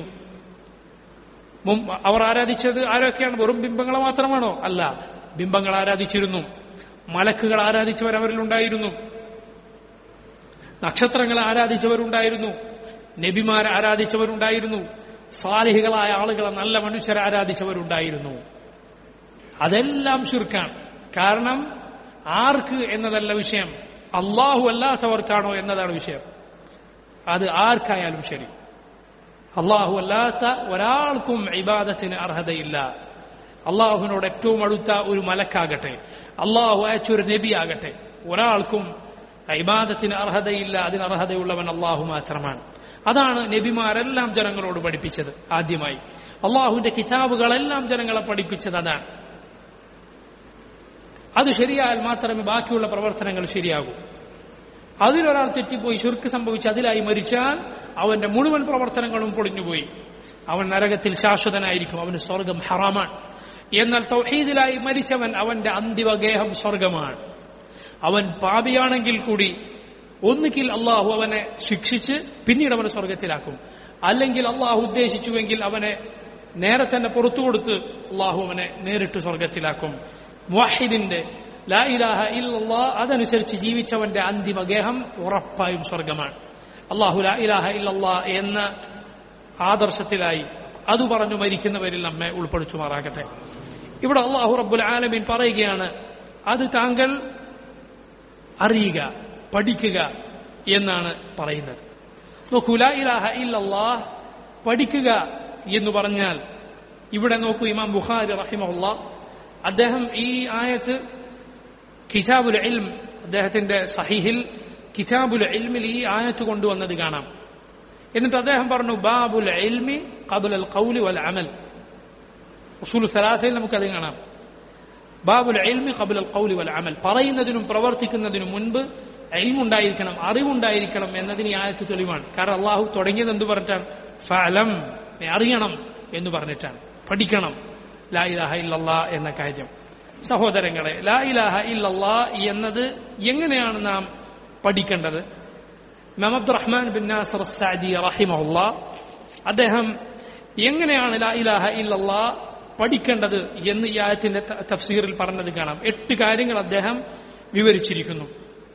അവർ ആരാധിച്ചത് ആരൊക്കെയാണ്? വെറും ബിംബങ്ങളെ മാത്രമാണോ? അല്ല, ബിംബങ്ങൾ ആരാധിച്ചിരുന്നു, മലക്കുകൾ ആരാധിച്ചവർ അവരിലുണ്ടായിരുന്നു, നക്ഷത്രങ്ങളെ ആരാധിച്ചവരുണ്ടായിരുന്നു, നബിമാരെ ആരാധിച്ചവരുണ്ടായിരുന്നു, സാലിഹികളായ ആളുകളെ നല്ല മനുഷ്യരെ ആരാധിച്ചവരുണ്ടായിരുന്നു. അതെല്ലാം ശിർക്കാണ്. കാരണം ആർക്ക് എന്നതല്ല വിഷയം, അള്ളാഹു അല്ലാത്തവർക്കാണോ എന്നതാണ് വിഷയം. അത് ആർക്കായാലും ശരി, അള്ളാഹു അല്ലാത്ത ഒരാൾക്കും ഇബാദത്തിന് അർഹതയില്ല. അള്ളാഹുവിനോട് ഏറ്റവും അടുത്ത ഒരു മലക്കാകട്ടെ, അള്ളാഹു അയച്ചൊരു നബിയാകട്ടെ, ഒരാൾക്കും ഇബാദത്തിന് അർഹതയില്ല. അതിന് അർഹതയുള്ളവൻ അള്ളാഹു മാത്രമാണ്. അതാണ് നബിമാരെല്ലാം ജനങ്ങളോട് പഠിപ്പിച്ചത്. ആദ്യമായി അള്ളാഹുവിന്റെ കിതാബുകളെല്ലാം ജനങ്ങളെ പഠിപ്പിച്ചത് അതാണ്. അത് ശരിയായാൽ മാത്രമേ ബാക്കിയുള്ള പ്രവർത്തനങ്ങൾ ശരിയാകൂ. അതിലൊരാൾ തെറ്റിപ്പോയി ശിർക്ക് സംഭവിച്ച് അതിലായി മരിച്ചാൽ അവന്റെ മുഴുവൻ പ്രവർത്തനങ്ങളും പൊളിഞ്ഞുപോയി. അവൻ നരകത്തിൽ ശാശ്വതനായിരിക്കും, അവന് സ്വർഗം ഹറാമാണ്. എന്നാൽ തൗഹീദിലായി മരിച്ചവൻ അവന്റെ അന്തിമഗേഹം സ്വർഗമാണ്. അവൻ പാപിയാണെങ്കിൽ കൂടി ഒന്നുകിൽ അള്ളാഹു അവനെ ശിക്ഷിച്ച് പിന്നീട് അവനെ സ്വർഗത്തിലാക്കും, അല്ലെങ്കിൽ അള്ളാഹു ഉദ്ദേശിച്ചുവെങ്കിൽ അവനെ നേരെ തന്നെ പുറത്തു കൊടുത്ത് അള്ളാഹു അവനെ നേരിട്ട് സ്വർഗത്തിലാക്കും. മുവഹിദിന്റെ ലാ ഇലാഹ ഇല്ലല്ലാഹ് അതനുസരിച്ച് ജീവിച്ചവന്റെ അന്തിമഗേഹം ഉറപ്പായും സ്വർഗമാണ്. അള്ളാഹു ലാ ഇലാഹ ഇല്ലല്ലാഹ് എന്ന ആദർശത്തിലായി അത് പറഞ്ഞു മരിക്കുന്നവരിൽ നമ്മെ ഉൾപ്പെടുത്തുമാറാകട്ടെ. ഇവിടെ അള്ളാഹു റബ്ബുൽ ആലമീൻ പറയുകയാണ്, അത് താങ്കൾ അറിയുക, പഠിക്കുക എന്നാണ് പറയുന്നത്. നോക്കൂ, ലാ ഇലാഹ ഇല്ലല്ലാഹ് പഠിക്കുക എന്ന് പറഞ്ഞാൽ ഇവിടെ നോക്കൂ, ഇമാം ബുഖാരി റഹിമഹുല്ലാഹ് അദ്ദേഹം ഈ ആയത്ത് കിതാബുൽ ഇൽം, അദ്ദേഹത്തിന്റെ സഹീഹിൽ കിതാബുൽ ഇൽമിൽ ഈ ആയത്ത് കൊണ്ടുവന്നത് കാണാം. എന്നിട്ട് അദ്ദേഹം പറഞ്ഞു ബാബുൽ ഇൽമി ഖബ്ലൽ ഖൗലി വൽ അമൽ. ഉസൂലു സലാസയിൽ നമുക്കത് കാണാം. ബാബുൽ ഇൽമി ഖബ്ലൽ ഖൗലി വൽ അമൽ, പറയുന്നതിനും പ്രവർത്തിക്കുന്നതിനും മുൻപ് ഇൽമുണ്ടായിരിക്കണം, അറിവുണ്ടായിരിക്കണം എന്നതിന് ഈ ആയത്ത് തെളിവാണ്. കാരണം അള്ളാഹു തുടങ്ങിയത് എന്ത് പറഞ്ഞിട്ടാണ്? ഫഅലം, നീ അറിയണം എന്ന് പറഞ്ഞിട്ടാണ്, പഠിക്കണം ലാ ഇലാഹ ഇല്ലല്ലാഹ് എന്ന കാര്യം. സഹോദരങ്ങളെ, ലാ ഇലാഹ ഇല്ലല്ലാഹ് എന്നത് എങ്ങനെയാണ് നാം പഠിക്കേണ്ടത്? ഇമാം അബ്ദുറഹ്മാൻ ബിൻ നാസിർ അസ്സഅദി റഹിമഹുല്ലാഹ് അദ്ദേഹം എങ്ങനെയാണ് ലാ ഇലാഹ ഇല്ലല്ലാഹ് പഠിക്കേണ്ടത് എന്ന് ഈ ആയത്തിന്റെ തഫ്സീറിൽ പറഞ്ഞത് കാണാം. എട്ട് കാര്യങ്ങൾ അദ്ദേഹം വിവരിച്ചിരിക്കുന്നു.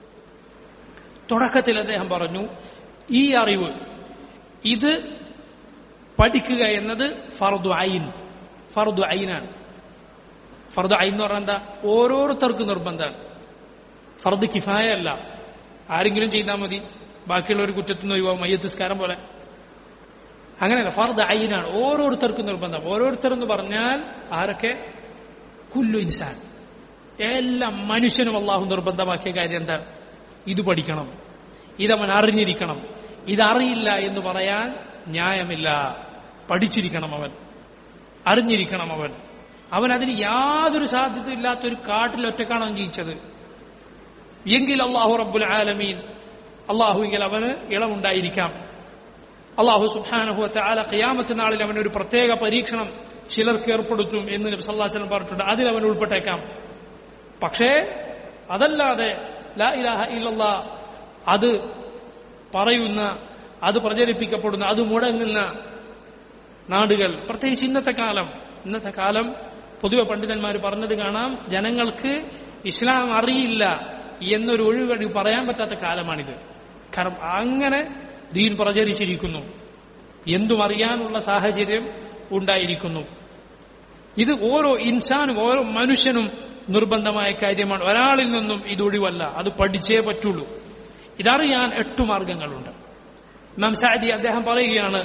തുടക്കത്തിൽ അദ്ദേഹം പറഞ്ഞു, ഈ അറിവ് ഇത് പഠിക്കുക എന്നത് ഫർദു ഐൻ, ഫർദു ഐനാണ്. ഫർദു ഐൻ എന്ന് പറഞ്ഞാൽ എന്താ? ഓരോരുത്തർക്കും നിർബന്ധമാണ്. ഫർദ് കിഫായ അല്ല, ആരെങ്കിലും ചെയ്താൽ മതി, ബാക്കിയുള്ള ഒരു കുറ്റത്തിന് ഒഴിവാകും, മയ്യത്തുസ്കാരം പോലെ. അങ്ങനെയല്ല, ഫർദ് ഐനാണ്, ഓരോരുത്തർക്കും നിർബന്ധം. ഓരോരുത്തർ എന്ന് പറഞ്ഞാൽ ആരൊക്കെ? കുല്ലു ഇൻസാൻ, എല്ലാ മനുഷ്യനും അള്ളാഹു നിർബന്ധമാക്കിയ കാര്യം എന്താണ്? ഇത് പഠിക്കണം, ഇതവൻ അറിഞ്ഞിരിക്കണം. ഇതറിയില്ല എന്ന് പറയാൻ ന്യായമില്ല. പഠിച്ചിരിക്കണം അവൻ, അറിഞ്ഞിരിക്കണം അവൻ. അവൻ അതിന് യാതൊരു സാധ്യതയില്ലാത്തൊരു കാട്ടിൽ ഒറ്റക്കാണ് അവൻ ജീവിച്ചത് എങ്കിൽ അള്ളാഹു റബ്ബുൽ ആലമീൻ അള്ളാഹുവിൽ അവന് ഇളവുണ്ടായിരിക്കാം. അള്ളാഹു സുബ്ഹാനഹു വ തആല ഖിയാമത്ത് നാളിൽ അവനൊരു പ്രത്യേക പരീക്ഷണം ചിലർക്ക് ഏർപ്പെടുത്തും എന്ന് നബി സല്ലല്ലാഹു അലൈഹി വസല്ലം പറഞ്ഞിട്ടുണ്ട്. അതിൽ അവൻ ഉൾപ്പെട്ടേക്കാം. പക്ഷേ അതല്ലാതെ ലാ ഇലാഹ ഇല്ലല്ലാഹ് അത് പറയുന്ന, അത് പ്രചരിപ്പിക്കപ്പെടുന്ന, അത് മുടങ്ങുന്ന നാടുകൾ, പ്രത്യേകിച്ച് ഇന്നത്തെ കാലം ഇന്നത്തെ കാലം പൊതുവെ പണ്ഡിതന്മാർ പറഞ്ഞത് കാണാം, ജനങ്ങൾക്ക് ഇസ്ലാം അറിയില്ല എന്നൊരു ഒഴിവഴി പറയാൻ പറ്റാത്ത കാലമാണിത്. കാരണം അങ്ങനെ ദീൻ പ്രചരിച്ചിരിക്കുന്നു, എന്തും അറിയാനുള്ള സാഹചര്യം ഉണ്ടായിരിക്കുന്നു. ഇത് ഓരോ ഇൻസാനും ഓരോ മനുഷ്യനും നിർബന്ധമായ കാര്യമാണ്. ഒരാളിൽ നിന്നും ഇത് ഒഴിവല്ല, അത് പഠിച്ചേ പറ്റുള്ളൂ. ഇതറിയാൻ എട്ടു മാർഗങ്ങളുണ്ട്. ഇമാം സഅദി അദ്ദേഹം പറയുകയാണ്,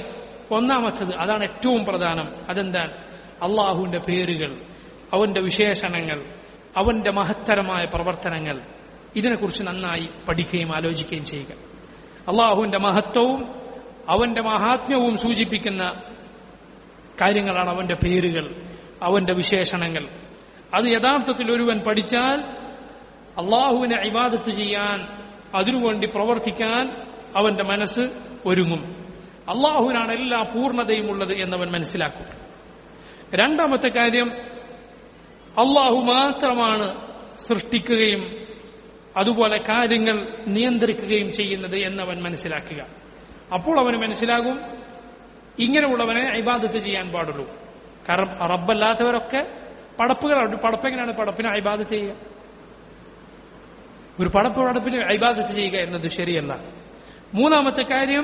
ഒന്നാമത്തത്, അതാണ് ഏറ്റവും പ്രധാനം. അതെന്താണ്? അള്ളാഹുവിന്റെ പേരുകൾ, അവന്റെ വിശേഷണങ്ങൾ, അവന്റെ മഹത്തരമായ പ്രവർത്തനങ്ങൾ, ഇതിനെക്കുറിച്ച് നന്നായി പഠിക്കുകയും ആലോചിക്കുകയും ചെയ്യുക. അള്ളാഹുവിന്റെ മഹത്വവും അവന്റെ മഹാത്മ്യവും സൂചിപ്പിക്കുന്ന കാര്യങ്ങളാണ് അവന്റെ പേരുകൾ, അവന്റെ വിശേഷണങ്ങൾ. അത് യഥാർത്ഥത്തിൽ ഒരുവൻ പഠിച്ചാൽ അള്ളാഹുവിനെ ഇബാദത്ത് ചെയ്യാൻ, അതിനുവേണ്ടി പ്രവർത്തിക്കാൻ അവന്റെ മനസ്സ് ഒരുങ്ങും. അള്ളാഹുവിനാണ് എല്ലാ പൂർണ്ണതയും ഉള്ളത് എന്നവൻ മനസ്സിലാക്കും. രണ്ടാമത്തെ കാര്യം, അള്ളാഹു മാത്രമാണ് സൃഷ്ടിക്കുകയും അതുപോലെ കാര്യങ്ങൾ നിയന്ത്രിക്കുകയും ചെയ്യുന്നത് എന്നവൻ മനസ്സിലാക്കുക. അപ്പോൾ അവന് മനസ്സിലാകും ഇങ്ങനെയുള്ളവനെ ഇബാദത്ത് ചെയ്യാൻ പാടുള്ളൂ. കാരണം റബ്ബല്ലാത്തവരൊക്കെ പടപ്പുകളാണ്. പടപ്പെങ്ങനെയാണ് പടപ്പിനെ ഇബാദത്ത് ചെയ്യുക? ഒരു പടപ്പ് പടപ്പിന് ഇബാദത്ത് ചെയ്യുക എന്നത് ശരിയല്ല. മൂന്നാമത്തെ കാര്യം,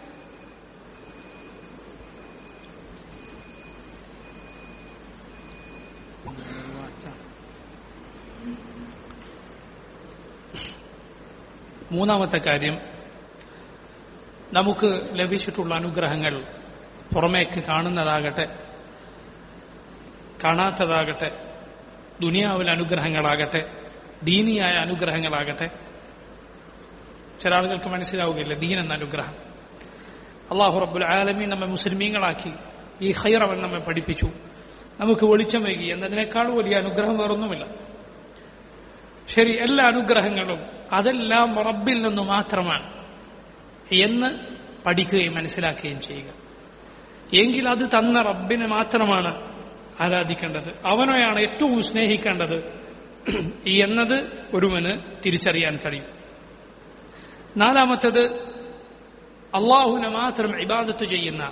മൂന്നാമത്തെ കാര്യം നമുക്ക് ലഭിച്ചിട്ടുള്ള അനുഗ്രഹങ്ങൾ പുറമേക്ക് കാണുന്നതാകട്ടെ കാണാത്തതാകട്ടെ, ദുനിയാവിലെ അനുഗ്രഹങ്ങളാകട്ടെ ദീനിയായ അനുഗ്രഹങ്ങളാകട്ടെ, ചില ആളുകൾക്ക് മനസ്സിലാവുകയില്ല ദീൻ എന്ന അനുഗ്രഹം. അല്ലാഹു റബ്ബുൽ ആലമീൻ നമ്മെ മുസ്ലിമീങ്ങളാക്കി, ഈ ഖൈറവൻ നമ്മെ പഠിപ്പിച്ചു, നമുക്ക് വെളിച്ചമേകി എന്നതിനേക്കാൾ വലിയ അനുഗ്രഹം വേറൊന്നുമില്ല. ശരി, എല്ലാ അനുഗ്രഹങ്ങളും അതെല്ലാം റബ്ബിൽ നിന്ന് മാത്രമാണ് എന്ന് പഠിക്കുകയും മനസ്സിലാക്കുകയും ചെയ്യുക. എങ്കിൽ അത് തന്ന റബ്ബിനെ മാത്രമാണ് ആരാധിക്കേണ്ടത്, അവനെയാണ് ഏറ്റവും സ്നേഹിക്കേണ്ടത് എന്നത് ഒരുവന് തിരിച്ചറിയാൻ കഴിയും. നാലാമത്തത്, അള്ളാഹുവിനെ മാത്രം ഇബാദത്ത് ചെയ്യുന്ന,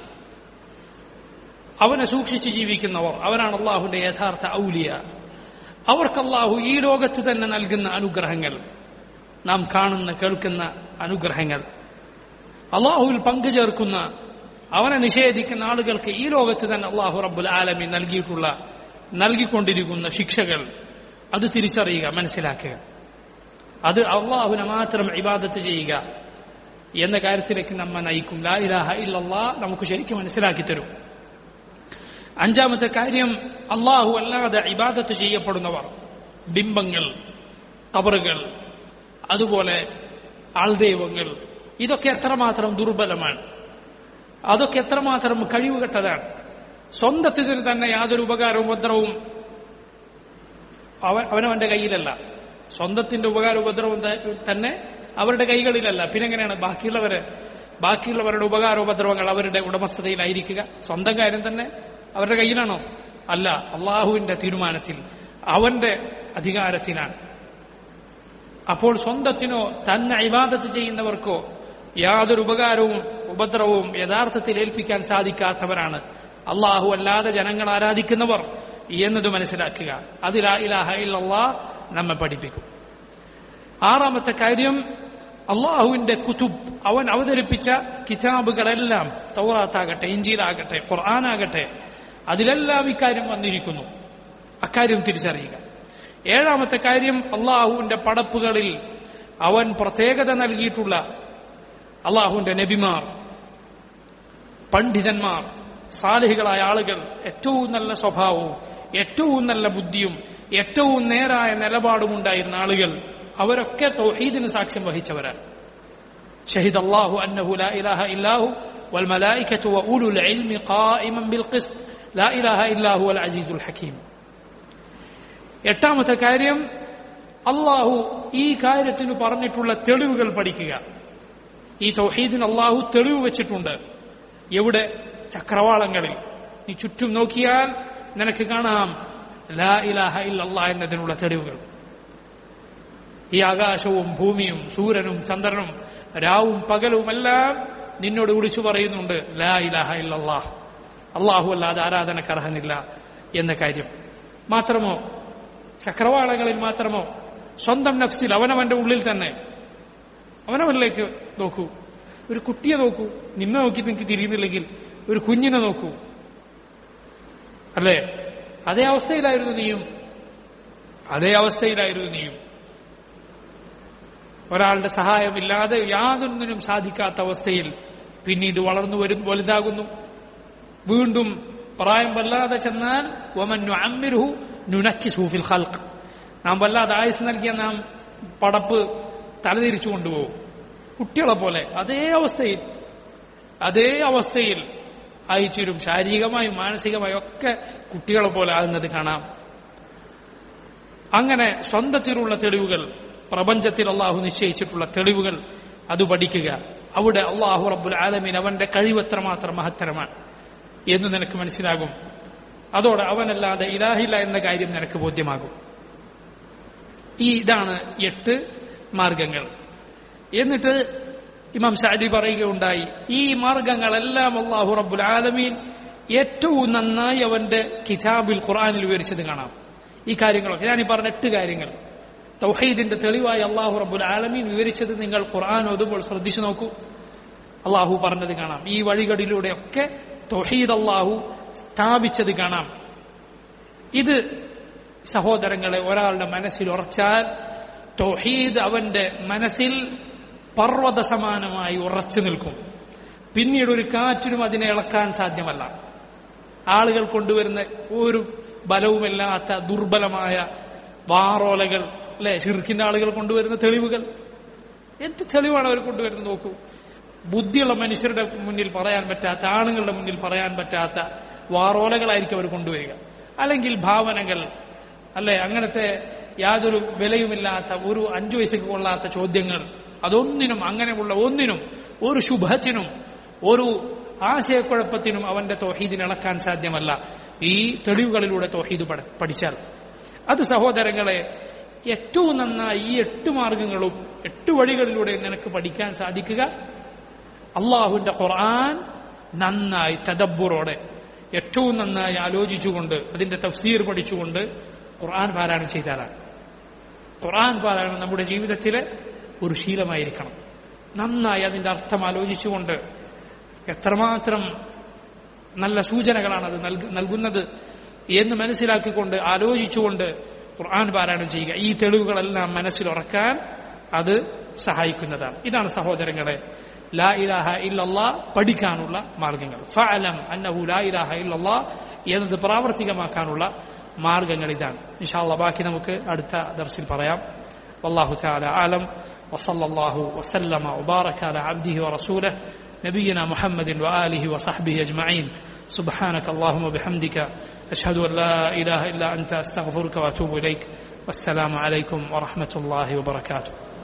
അവനെ സൂക്ഷിച്ച് ജീവിക്കുന്നവർ, അവരാണ് അള്ളാഹുവിന്റെ യഥാർത്ഥ ഔലിയ. അവർക്ക് അള്ളാഹു ഈ ലോകത്ത് തന്നെ നൽകുന്ന അനുഗ്രഹങ്ങൾ, നാം കാണുന്ന കേൾക്കുന്ന അനുഗ്രഹങ്ങൾ, അള്ളാഹുവിൽ പങ്കുചേർക്കുന്ന, അവനെ നിഷേധിക്കുന്ന ആളുകൾക്ക് ഈ ലോകത്ത് തന്നെ അള്ളാഹു റബ്ബുൽ ആലമീൻ നൽകിയിട്ടുള്ള നൽകിക്കൊണ്ടിരിക്കുന്ന ശിക്ഷകൾ, അത് തിരിച്ചറിയുക, മനസ്സിലാക്കുക. അത് അള്ളാഹുവിനെ മാത്രം ഇബാദത്ത് ചെയ്യുക എന്ന കാര്യത്തിലേക്ക് നമ്മെ നയിക്കും. ലാ ഇലാഹ ഇല്ലല്ലാഹ് നമുക്ക് ശരിക്കും മനസ്സിലാക്കി തരും. അഞ്ചാമത്തെ കാര്യം, അള്ളാഹു അല്ലാതെ ഇബാദത്ത് ചെയ്യപ്പെടുന്നവർ, ബിംബങ്ങൾ, ഖബറുകൾ, അതുപോലെ ആൾദൈവങ്ങൾ, ഇതൊക്കെ എത്രമാത്രം ദുർബലമാണ്, അതൊക്കെ എത്രമാത്രം കഴിവുകെട്ടതാണ്. സ്വന്തത്തിന് തന്നെ യാതൊരു ഉപകാരവും ഉപദ്രവവും അവൻ അവനവന്റെ കയ്യിലല്ല. സ്വന്തത്തിന്റെ ഉപകാര ഉപദ്രവം തന്നെ അവരുടെ കൈകളിലല്ല. പിന്നെങ്ങനെയാണ് ബാക്കിയുള്ളവരെ ബാക്കിയുള്ളവരുടെ ഉപകാര ഉപദ്രവങ്ങൾ അവരുടെ ഉടമസ്ഥതയിലായിരിക്കുക? സ്വന്തം കാര്യം തന്നെ അവരുടെ കയ്യിലാണോ? അല്ല, അള്ളാഹുവിന്റെ തീരുമാനത്തിൽ, അവന്റെ അധികാരത്തിലാണ്. അപ്പോൾ സ്വന്തത്തിനോ തന്നെ ഇബാദത്ത് ചെയ്യുന്നവർക്കോ യാതൊരു ഉപകാരവും ഉപദ്രവവും യഥാർത്ഥത്തിൽ ഏൽപ്പിക്കാൻ സാധിക്കാത്തവരാണ് അള്ളാഹു അല്ലാതെ ജനങ്ങൾ ആരാധിക്കുന്നവർ എന്നത് മനസ്സിലാക്കുക. അത് ലാ ഇലാഹ ഇല്ലല്ലാഹ് നമ്മെ പഠിപ്പിക്കും. ആറാമത്തെ കാര്യം, അള്ളാഹുവിന്റെ കുതുബ്, അവൻ അവതരിപ്പിച്ച കിതാബുകളെല്ലാം, തൗറാത്താകട്ടെ, ഇഞ്ചീലാകട്ടെ, ഖുർആനാകട്ടെ, അതിലെല്ലാം ഇക്കാര്യം വന്നിരിക്കുന്നു. അക്കാര്യം തിരിച്ചറിയുക. ഏഴാമത്തെ കാര്യം, അള്ളാഹുവിന്റെ പടപ്പുകളിൽ അവൻ പ്രത്യേകത നൽകിയിട്ടുള്ള അള്ളാഹുവിന്റെ നബിമാർ, പണ്ഡിതന്മാർ, സാലിഹുകളായ ആളുകൾ, ഏറ്റവും നല്ല സ്വഭാവവും ഏറ്റവും നല്ല ബുദ്ധിയും ഏറ്റവും നേരായ നിലപാടും ഉണ്ടായിരുന്ന ആളുകൾ, അവരൊക്കെ തൗഹീദിന് സാക്ഷ്യം വഹിച്ചവരാണ്. ഷഹിദ അല്ലാഹു അന്നഹു ലാ ഇലാഹ ഇല്ലാഹു വൽ മലായികതു വ ഉലുൽ ഇൽമി ഖായിമൻ ബിൽ ഖിസ്ത് ലാ ഇലാഹ ഇല്ലാഹു വൽ അസീസുൽ ഹകീം. എട്ടാമത്തെ കാര്യം, അള്ളാഹു ഈ കാര്യത്തിന് പറഞ്ഞിട്ടുള്ള തെളിവുകൾ പഠിക്കുക. ഈ തൗഹീദിന് അള്ളാഹു തെളിവ് വെച്ചിട്ടുണ്ട്. എവിടെ? ചക്രവാളങ്ങളിൽ. നീ ചുറ്റും നോക്കിയാൽ നിനക്ക് കാണാം ലാ ഇലാഹ ഇല്ലല്ലാഹ് എന്നതിനുള്ള തെളിവുകൾ. ഈ ആകാശവും ഭൂമിയും സൂര്യനും ചന്ദ്രനും രാവും പകലുമെല്ലാം നിന്നോട് വിളിച്ചു പറയുന്നുണ്ട് ലാ ഇലാഹ ഇല്ലല്ലാഹ്, അള്ളാഹു അല്ലാതെ ആരാധനക്ക് അർഹനില്ല എന്ന കാര്യം. മാത്രമോ, ചക്രവാളങ്ങളിൽ മാത്രമോ, സ്വന്തം നഫ്സിൽ, അവനവന്റെ ഉള്ളിൽ തന്നെ അവനവനിലേക്ക് നോക്കൂ. ഒരു കുട്ടിയെ നോക്കൂ. നിന്നെ നോക്കി നിങ്ങൾക്ക് തിരിയുന്നില്ലെങ്കിൽ ഒരു കുഞ്ഞിനെ നോക്കൂ. അല്ലേ? അതേ അവസ്ഥയിലായിരുന്നു നീയും. അതേ അവസ്ഥയിലായിരുന്നു നീയും. ഒരാളുടെ സഹായമില്ലാതെ യാതൊന്നിനും സാധിക്കാത്ത അവസ്ഥയിൽ പിന്നീട് വളർന്നു വരും വലുതാകുന്നു. വീണ്ടും പ്രായം വല്ലാതെ ചെന്നാൽ വമൻ നുഅമ്മിറുഹു നുനക്കിസുഹു ഫിൽ ഖൽഖ്, നാം വല്ലാതെ ആയുസ് നൽകിയ നാം പടപ്പ് തലതിരിച്ചു കൊണ്ടുപോകും. കുട്ടികളെ പോലെ അതേ അവസ്ഥയിൽ അതേ അവസ്ഥയിൽ ആയിത്തീരും. ശാരീരികമായും മാനസികമായും ഒക്കെ കുട്ടികളെ പോലെ ആകുന്നത് കാണാം. അങ്ങനെ സ്വന്തത്തിലുള്ള തെളിവുകൾ, പ്രപഞ്ചത്തിൽ അള്ളാഹു നിശ്ചയിച്ചിട്ടുള്ള തെളിവുകൾ അത് പഠിക്കുക. അവിടെ അള്ളാഹു റബ്ബുൽ ആലമീൻ അവന്റെ കഴിവെത്രമാത്രം മഹത്തരമാണ് എന്ന് നിനക്ക് മനസ്സിലാകും. അതോടെ അവനല്ലാതെ ഇലാഹില്ല എന്ന കാര്യം നിനക്ക് ബോധ്യമാകും. ഈ ഇതാണ് എട്ട് മാർഗങ്ങൾ. എന്നിട്ട് ഇമാം സഅദി പറയുകയുണ്ടായി, ഈ മാർഗങ്ങളെല്ലാം അല്ലാഹു റബ്ബുൽ ആലമീൻ ഏറ്റവും നന്നായി അവന്റെ കിതാബിൽ ഖുർആനിൽ വിവരിച്ചത് കാണാം. ഈ കാര്യങ്ങളൊക്കെ ഞാനീ പറഞ്ഞ എട്ട് കാര്യങ്ങൾ തൗഹീദിന്റെ തെളിവായി അല്ലാഹു റബ്ബുൽ ആലമീൻ വിവരിച്ചത് നിങ്ങൾ ഖുർആൻ ഓതുമ്പോൾ ശ്രദ്ധിച്ചു നോക്കൂ. അല്ലാഹു പറഞ്ഞത് കാണാം. ഈ വഴികളിലൂടെയൊക്കെ തൗഹീദ് അല്ലാഹു സ്ഥാപിച്ചത് കാണാം. ഇത് സഹോദരങ്ങളെ ഒരാളുടെ മനസ്സിൽ ഉറച്ചാൽ തൗഹീദ് അവന്റെ മനസ്സിൽ പർവ്വത സമാനമായി ഉറച്ചു നിൽക്കും. പിന്നീട് ഒരു കാറ്റിനും അതിനെ ഇളക്കാൻ സാധ്യമല്ല. ആളുകൾ കൊണ്ടുവരുന്ന ഒരു ബലവുമില്ലാത്ത ദുർബലമായ വാറോലകൾ, അല്ലെ, ശിർക്കിന്റെ ആളുകൾ കൊണ്ടുവരുന്ന തെളിവുകൾ, എന്ത് തെളിവാണ് അവർ കൊണ്ടുവരുന്നത് നോക്കൂ. ബുദ്ധിയുള്ള മനുഷ്യരുടെ മുന്നിൽ പറയാൻ പറ്റാത്ത, ആണുങ്ങളുടെ മുന്നിൽ പറയാൻ പറ്റാത്ത വാറോലകളായിരിക്കും അവർ കൊണ്ടുവരിക. അല്ലെങ്കിൽ ഭാവനകൾ, അല്ലെ, അങ്ങനത്തെ യാതൊരു വിലയുമില്ലാത്ത ഒരു അഞ്ചു വയസ്സൊക്കെ കൊള്ളാത്ത ചോദ്യങ്ങൾ, അതൊന്നിനും, അങ്ങനെയുള്ള ഒന്നിനും, ഒരു ശുഭത്തിനും ഒരു ആശയക്കുഴപ്പത്തിനും അവന്റെ തൗഹീദിനെ ഇളക്കാൻ സാധ്യമല്ല. ഈ തെളിവുകളിലൂടെ തൗഹീദ് പഠിച്ചാൽ അത് സഹോദരങ്ങളെ ഏറ്റവും നന്നായി ഈ എട്ട് മാർഗങ്ങളും എട്ട് വഴികളിലൂടെ നിനക്ക് പഠിക്കാൻ സാധിക്കുക അള്ളാഹുവിന്റെ ഖുർആൻ നന്നായി തദബ്ബുറോടെ ഏറ്റവും നന്നായി ആലോചിച്ചുകൊണ്ട് അതിന്റെ തഫ്സീർ പഠിച്ചുകൊണ്ട് ഖുർആൻ പാരായണം ചെയ്താലാണ്. ഖുർആൻ പാരായണം നമ്മുടെ ജീവിതത്തിലെ ഒരു ശീലമായിരിക്കണം. നന്നായി അതിന്റെ അർത്ഥം ആലോചിച്ചുകൊണ്ട് എത്രമാത്രം നല്ല സൂചനകളാണ് അത് നൽകുന്നത് എന്ന് മനസ്സിലാക്കിക്കൊണ്ട് ആലോചിച്ചുകൊണ്ട് ഖുർആൻ പാരായണം ചെയ്യുക. ഈ തെളിവുകളെല്ലാം മനസ്സിലുറക്കാൻ അത് സഹായിക്കുന്നതാണ്. ഇതാണ് സഹോദരങ്ങളെ ലാ ഇലാഹ ഇല്ലല്ലാഹ് പഠിക്കാനുള്ള മാർഗങ്ങൾ. ഫഅലം അന്നഹു ലാ ഇലാഹ ഇല്ലല്ലാഹ് എന്നത് പ്രാവർത്തികമാക്കാനുള്ള മാർഗങ്ങൾ ഇതാണ്. ഇൻഷാ അല്ലാഹ് ബാക്കി നമുക്ക് അടുത്ത ദർസിൽ പറയാം. വല്ലാഹു തആല അഅലം വസല്ലല്ലാഹു വസല്ലമ വബാറക അലാ അബ്ദിഹി വറസൂലിഹി നബിയിനാ മുഹമ്മദിൻ വആലിഹി വസഹ്ബിഹി അജ്മഈൻ. സുബ്ഹാനക അല്ലാഹുമ്മ വബിഹംദിക അശ്ഹദു അൻ ലാ ഇലാഹ ഇല്ലാ അൻത അസ്തഗ്ഫിറുക വഅതൂബു ഇലൈക്. വസ്സലാമു അലൈക്കും വറഹ്മത്തുള്ളാഹി വബറകാതുഹു.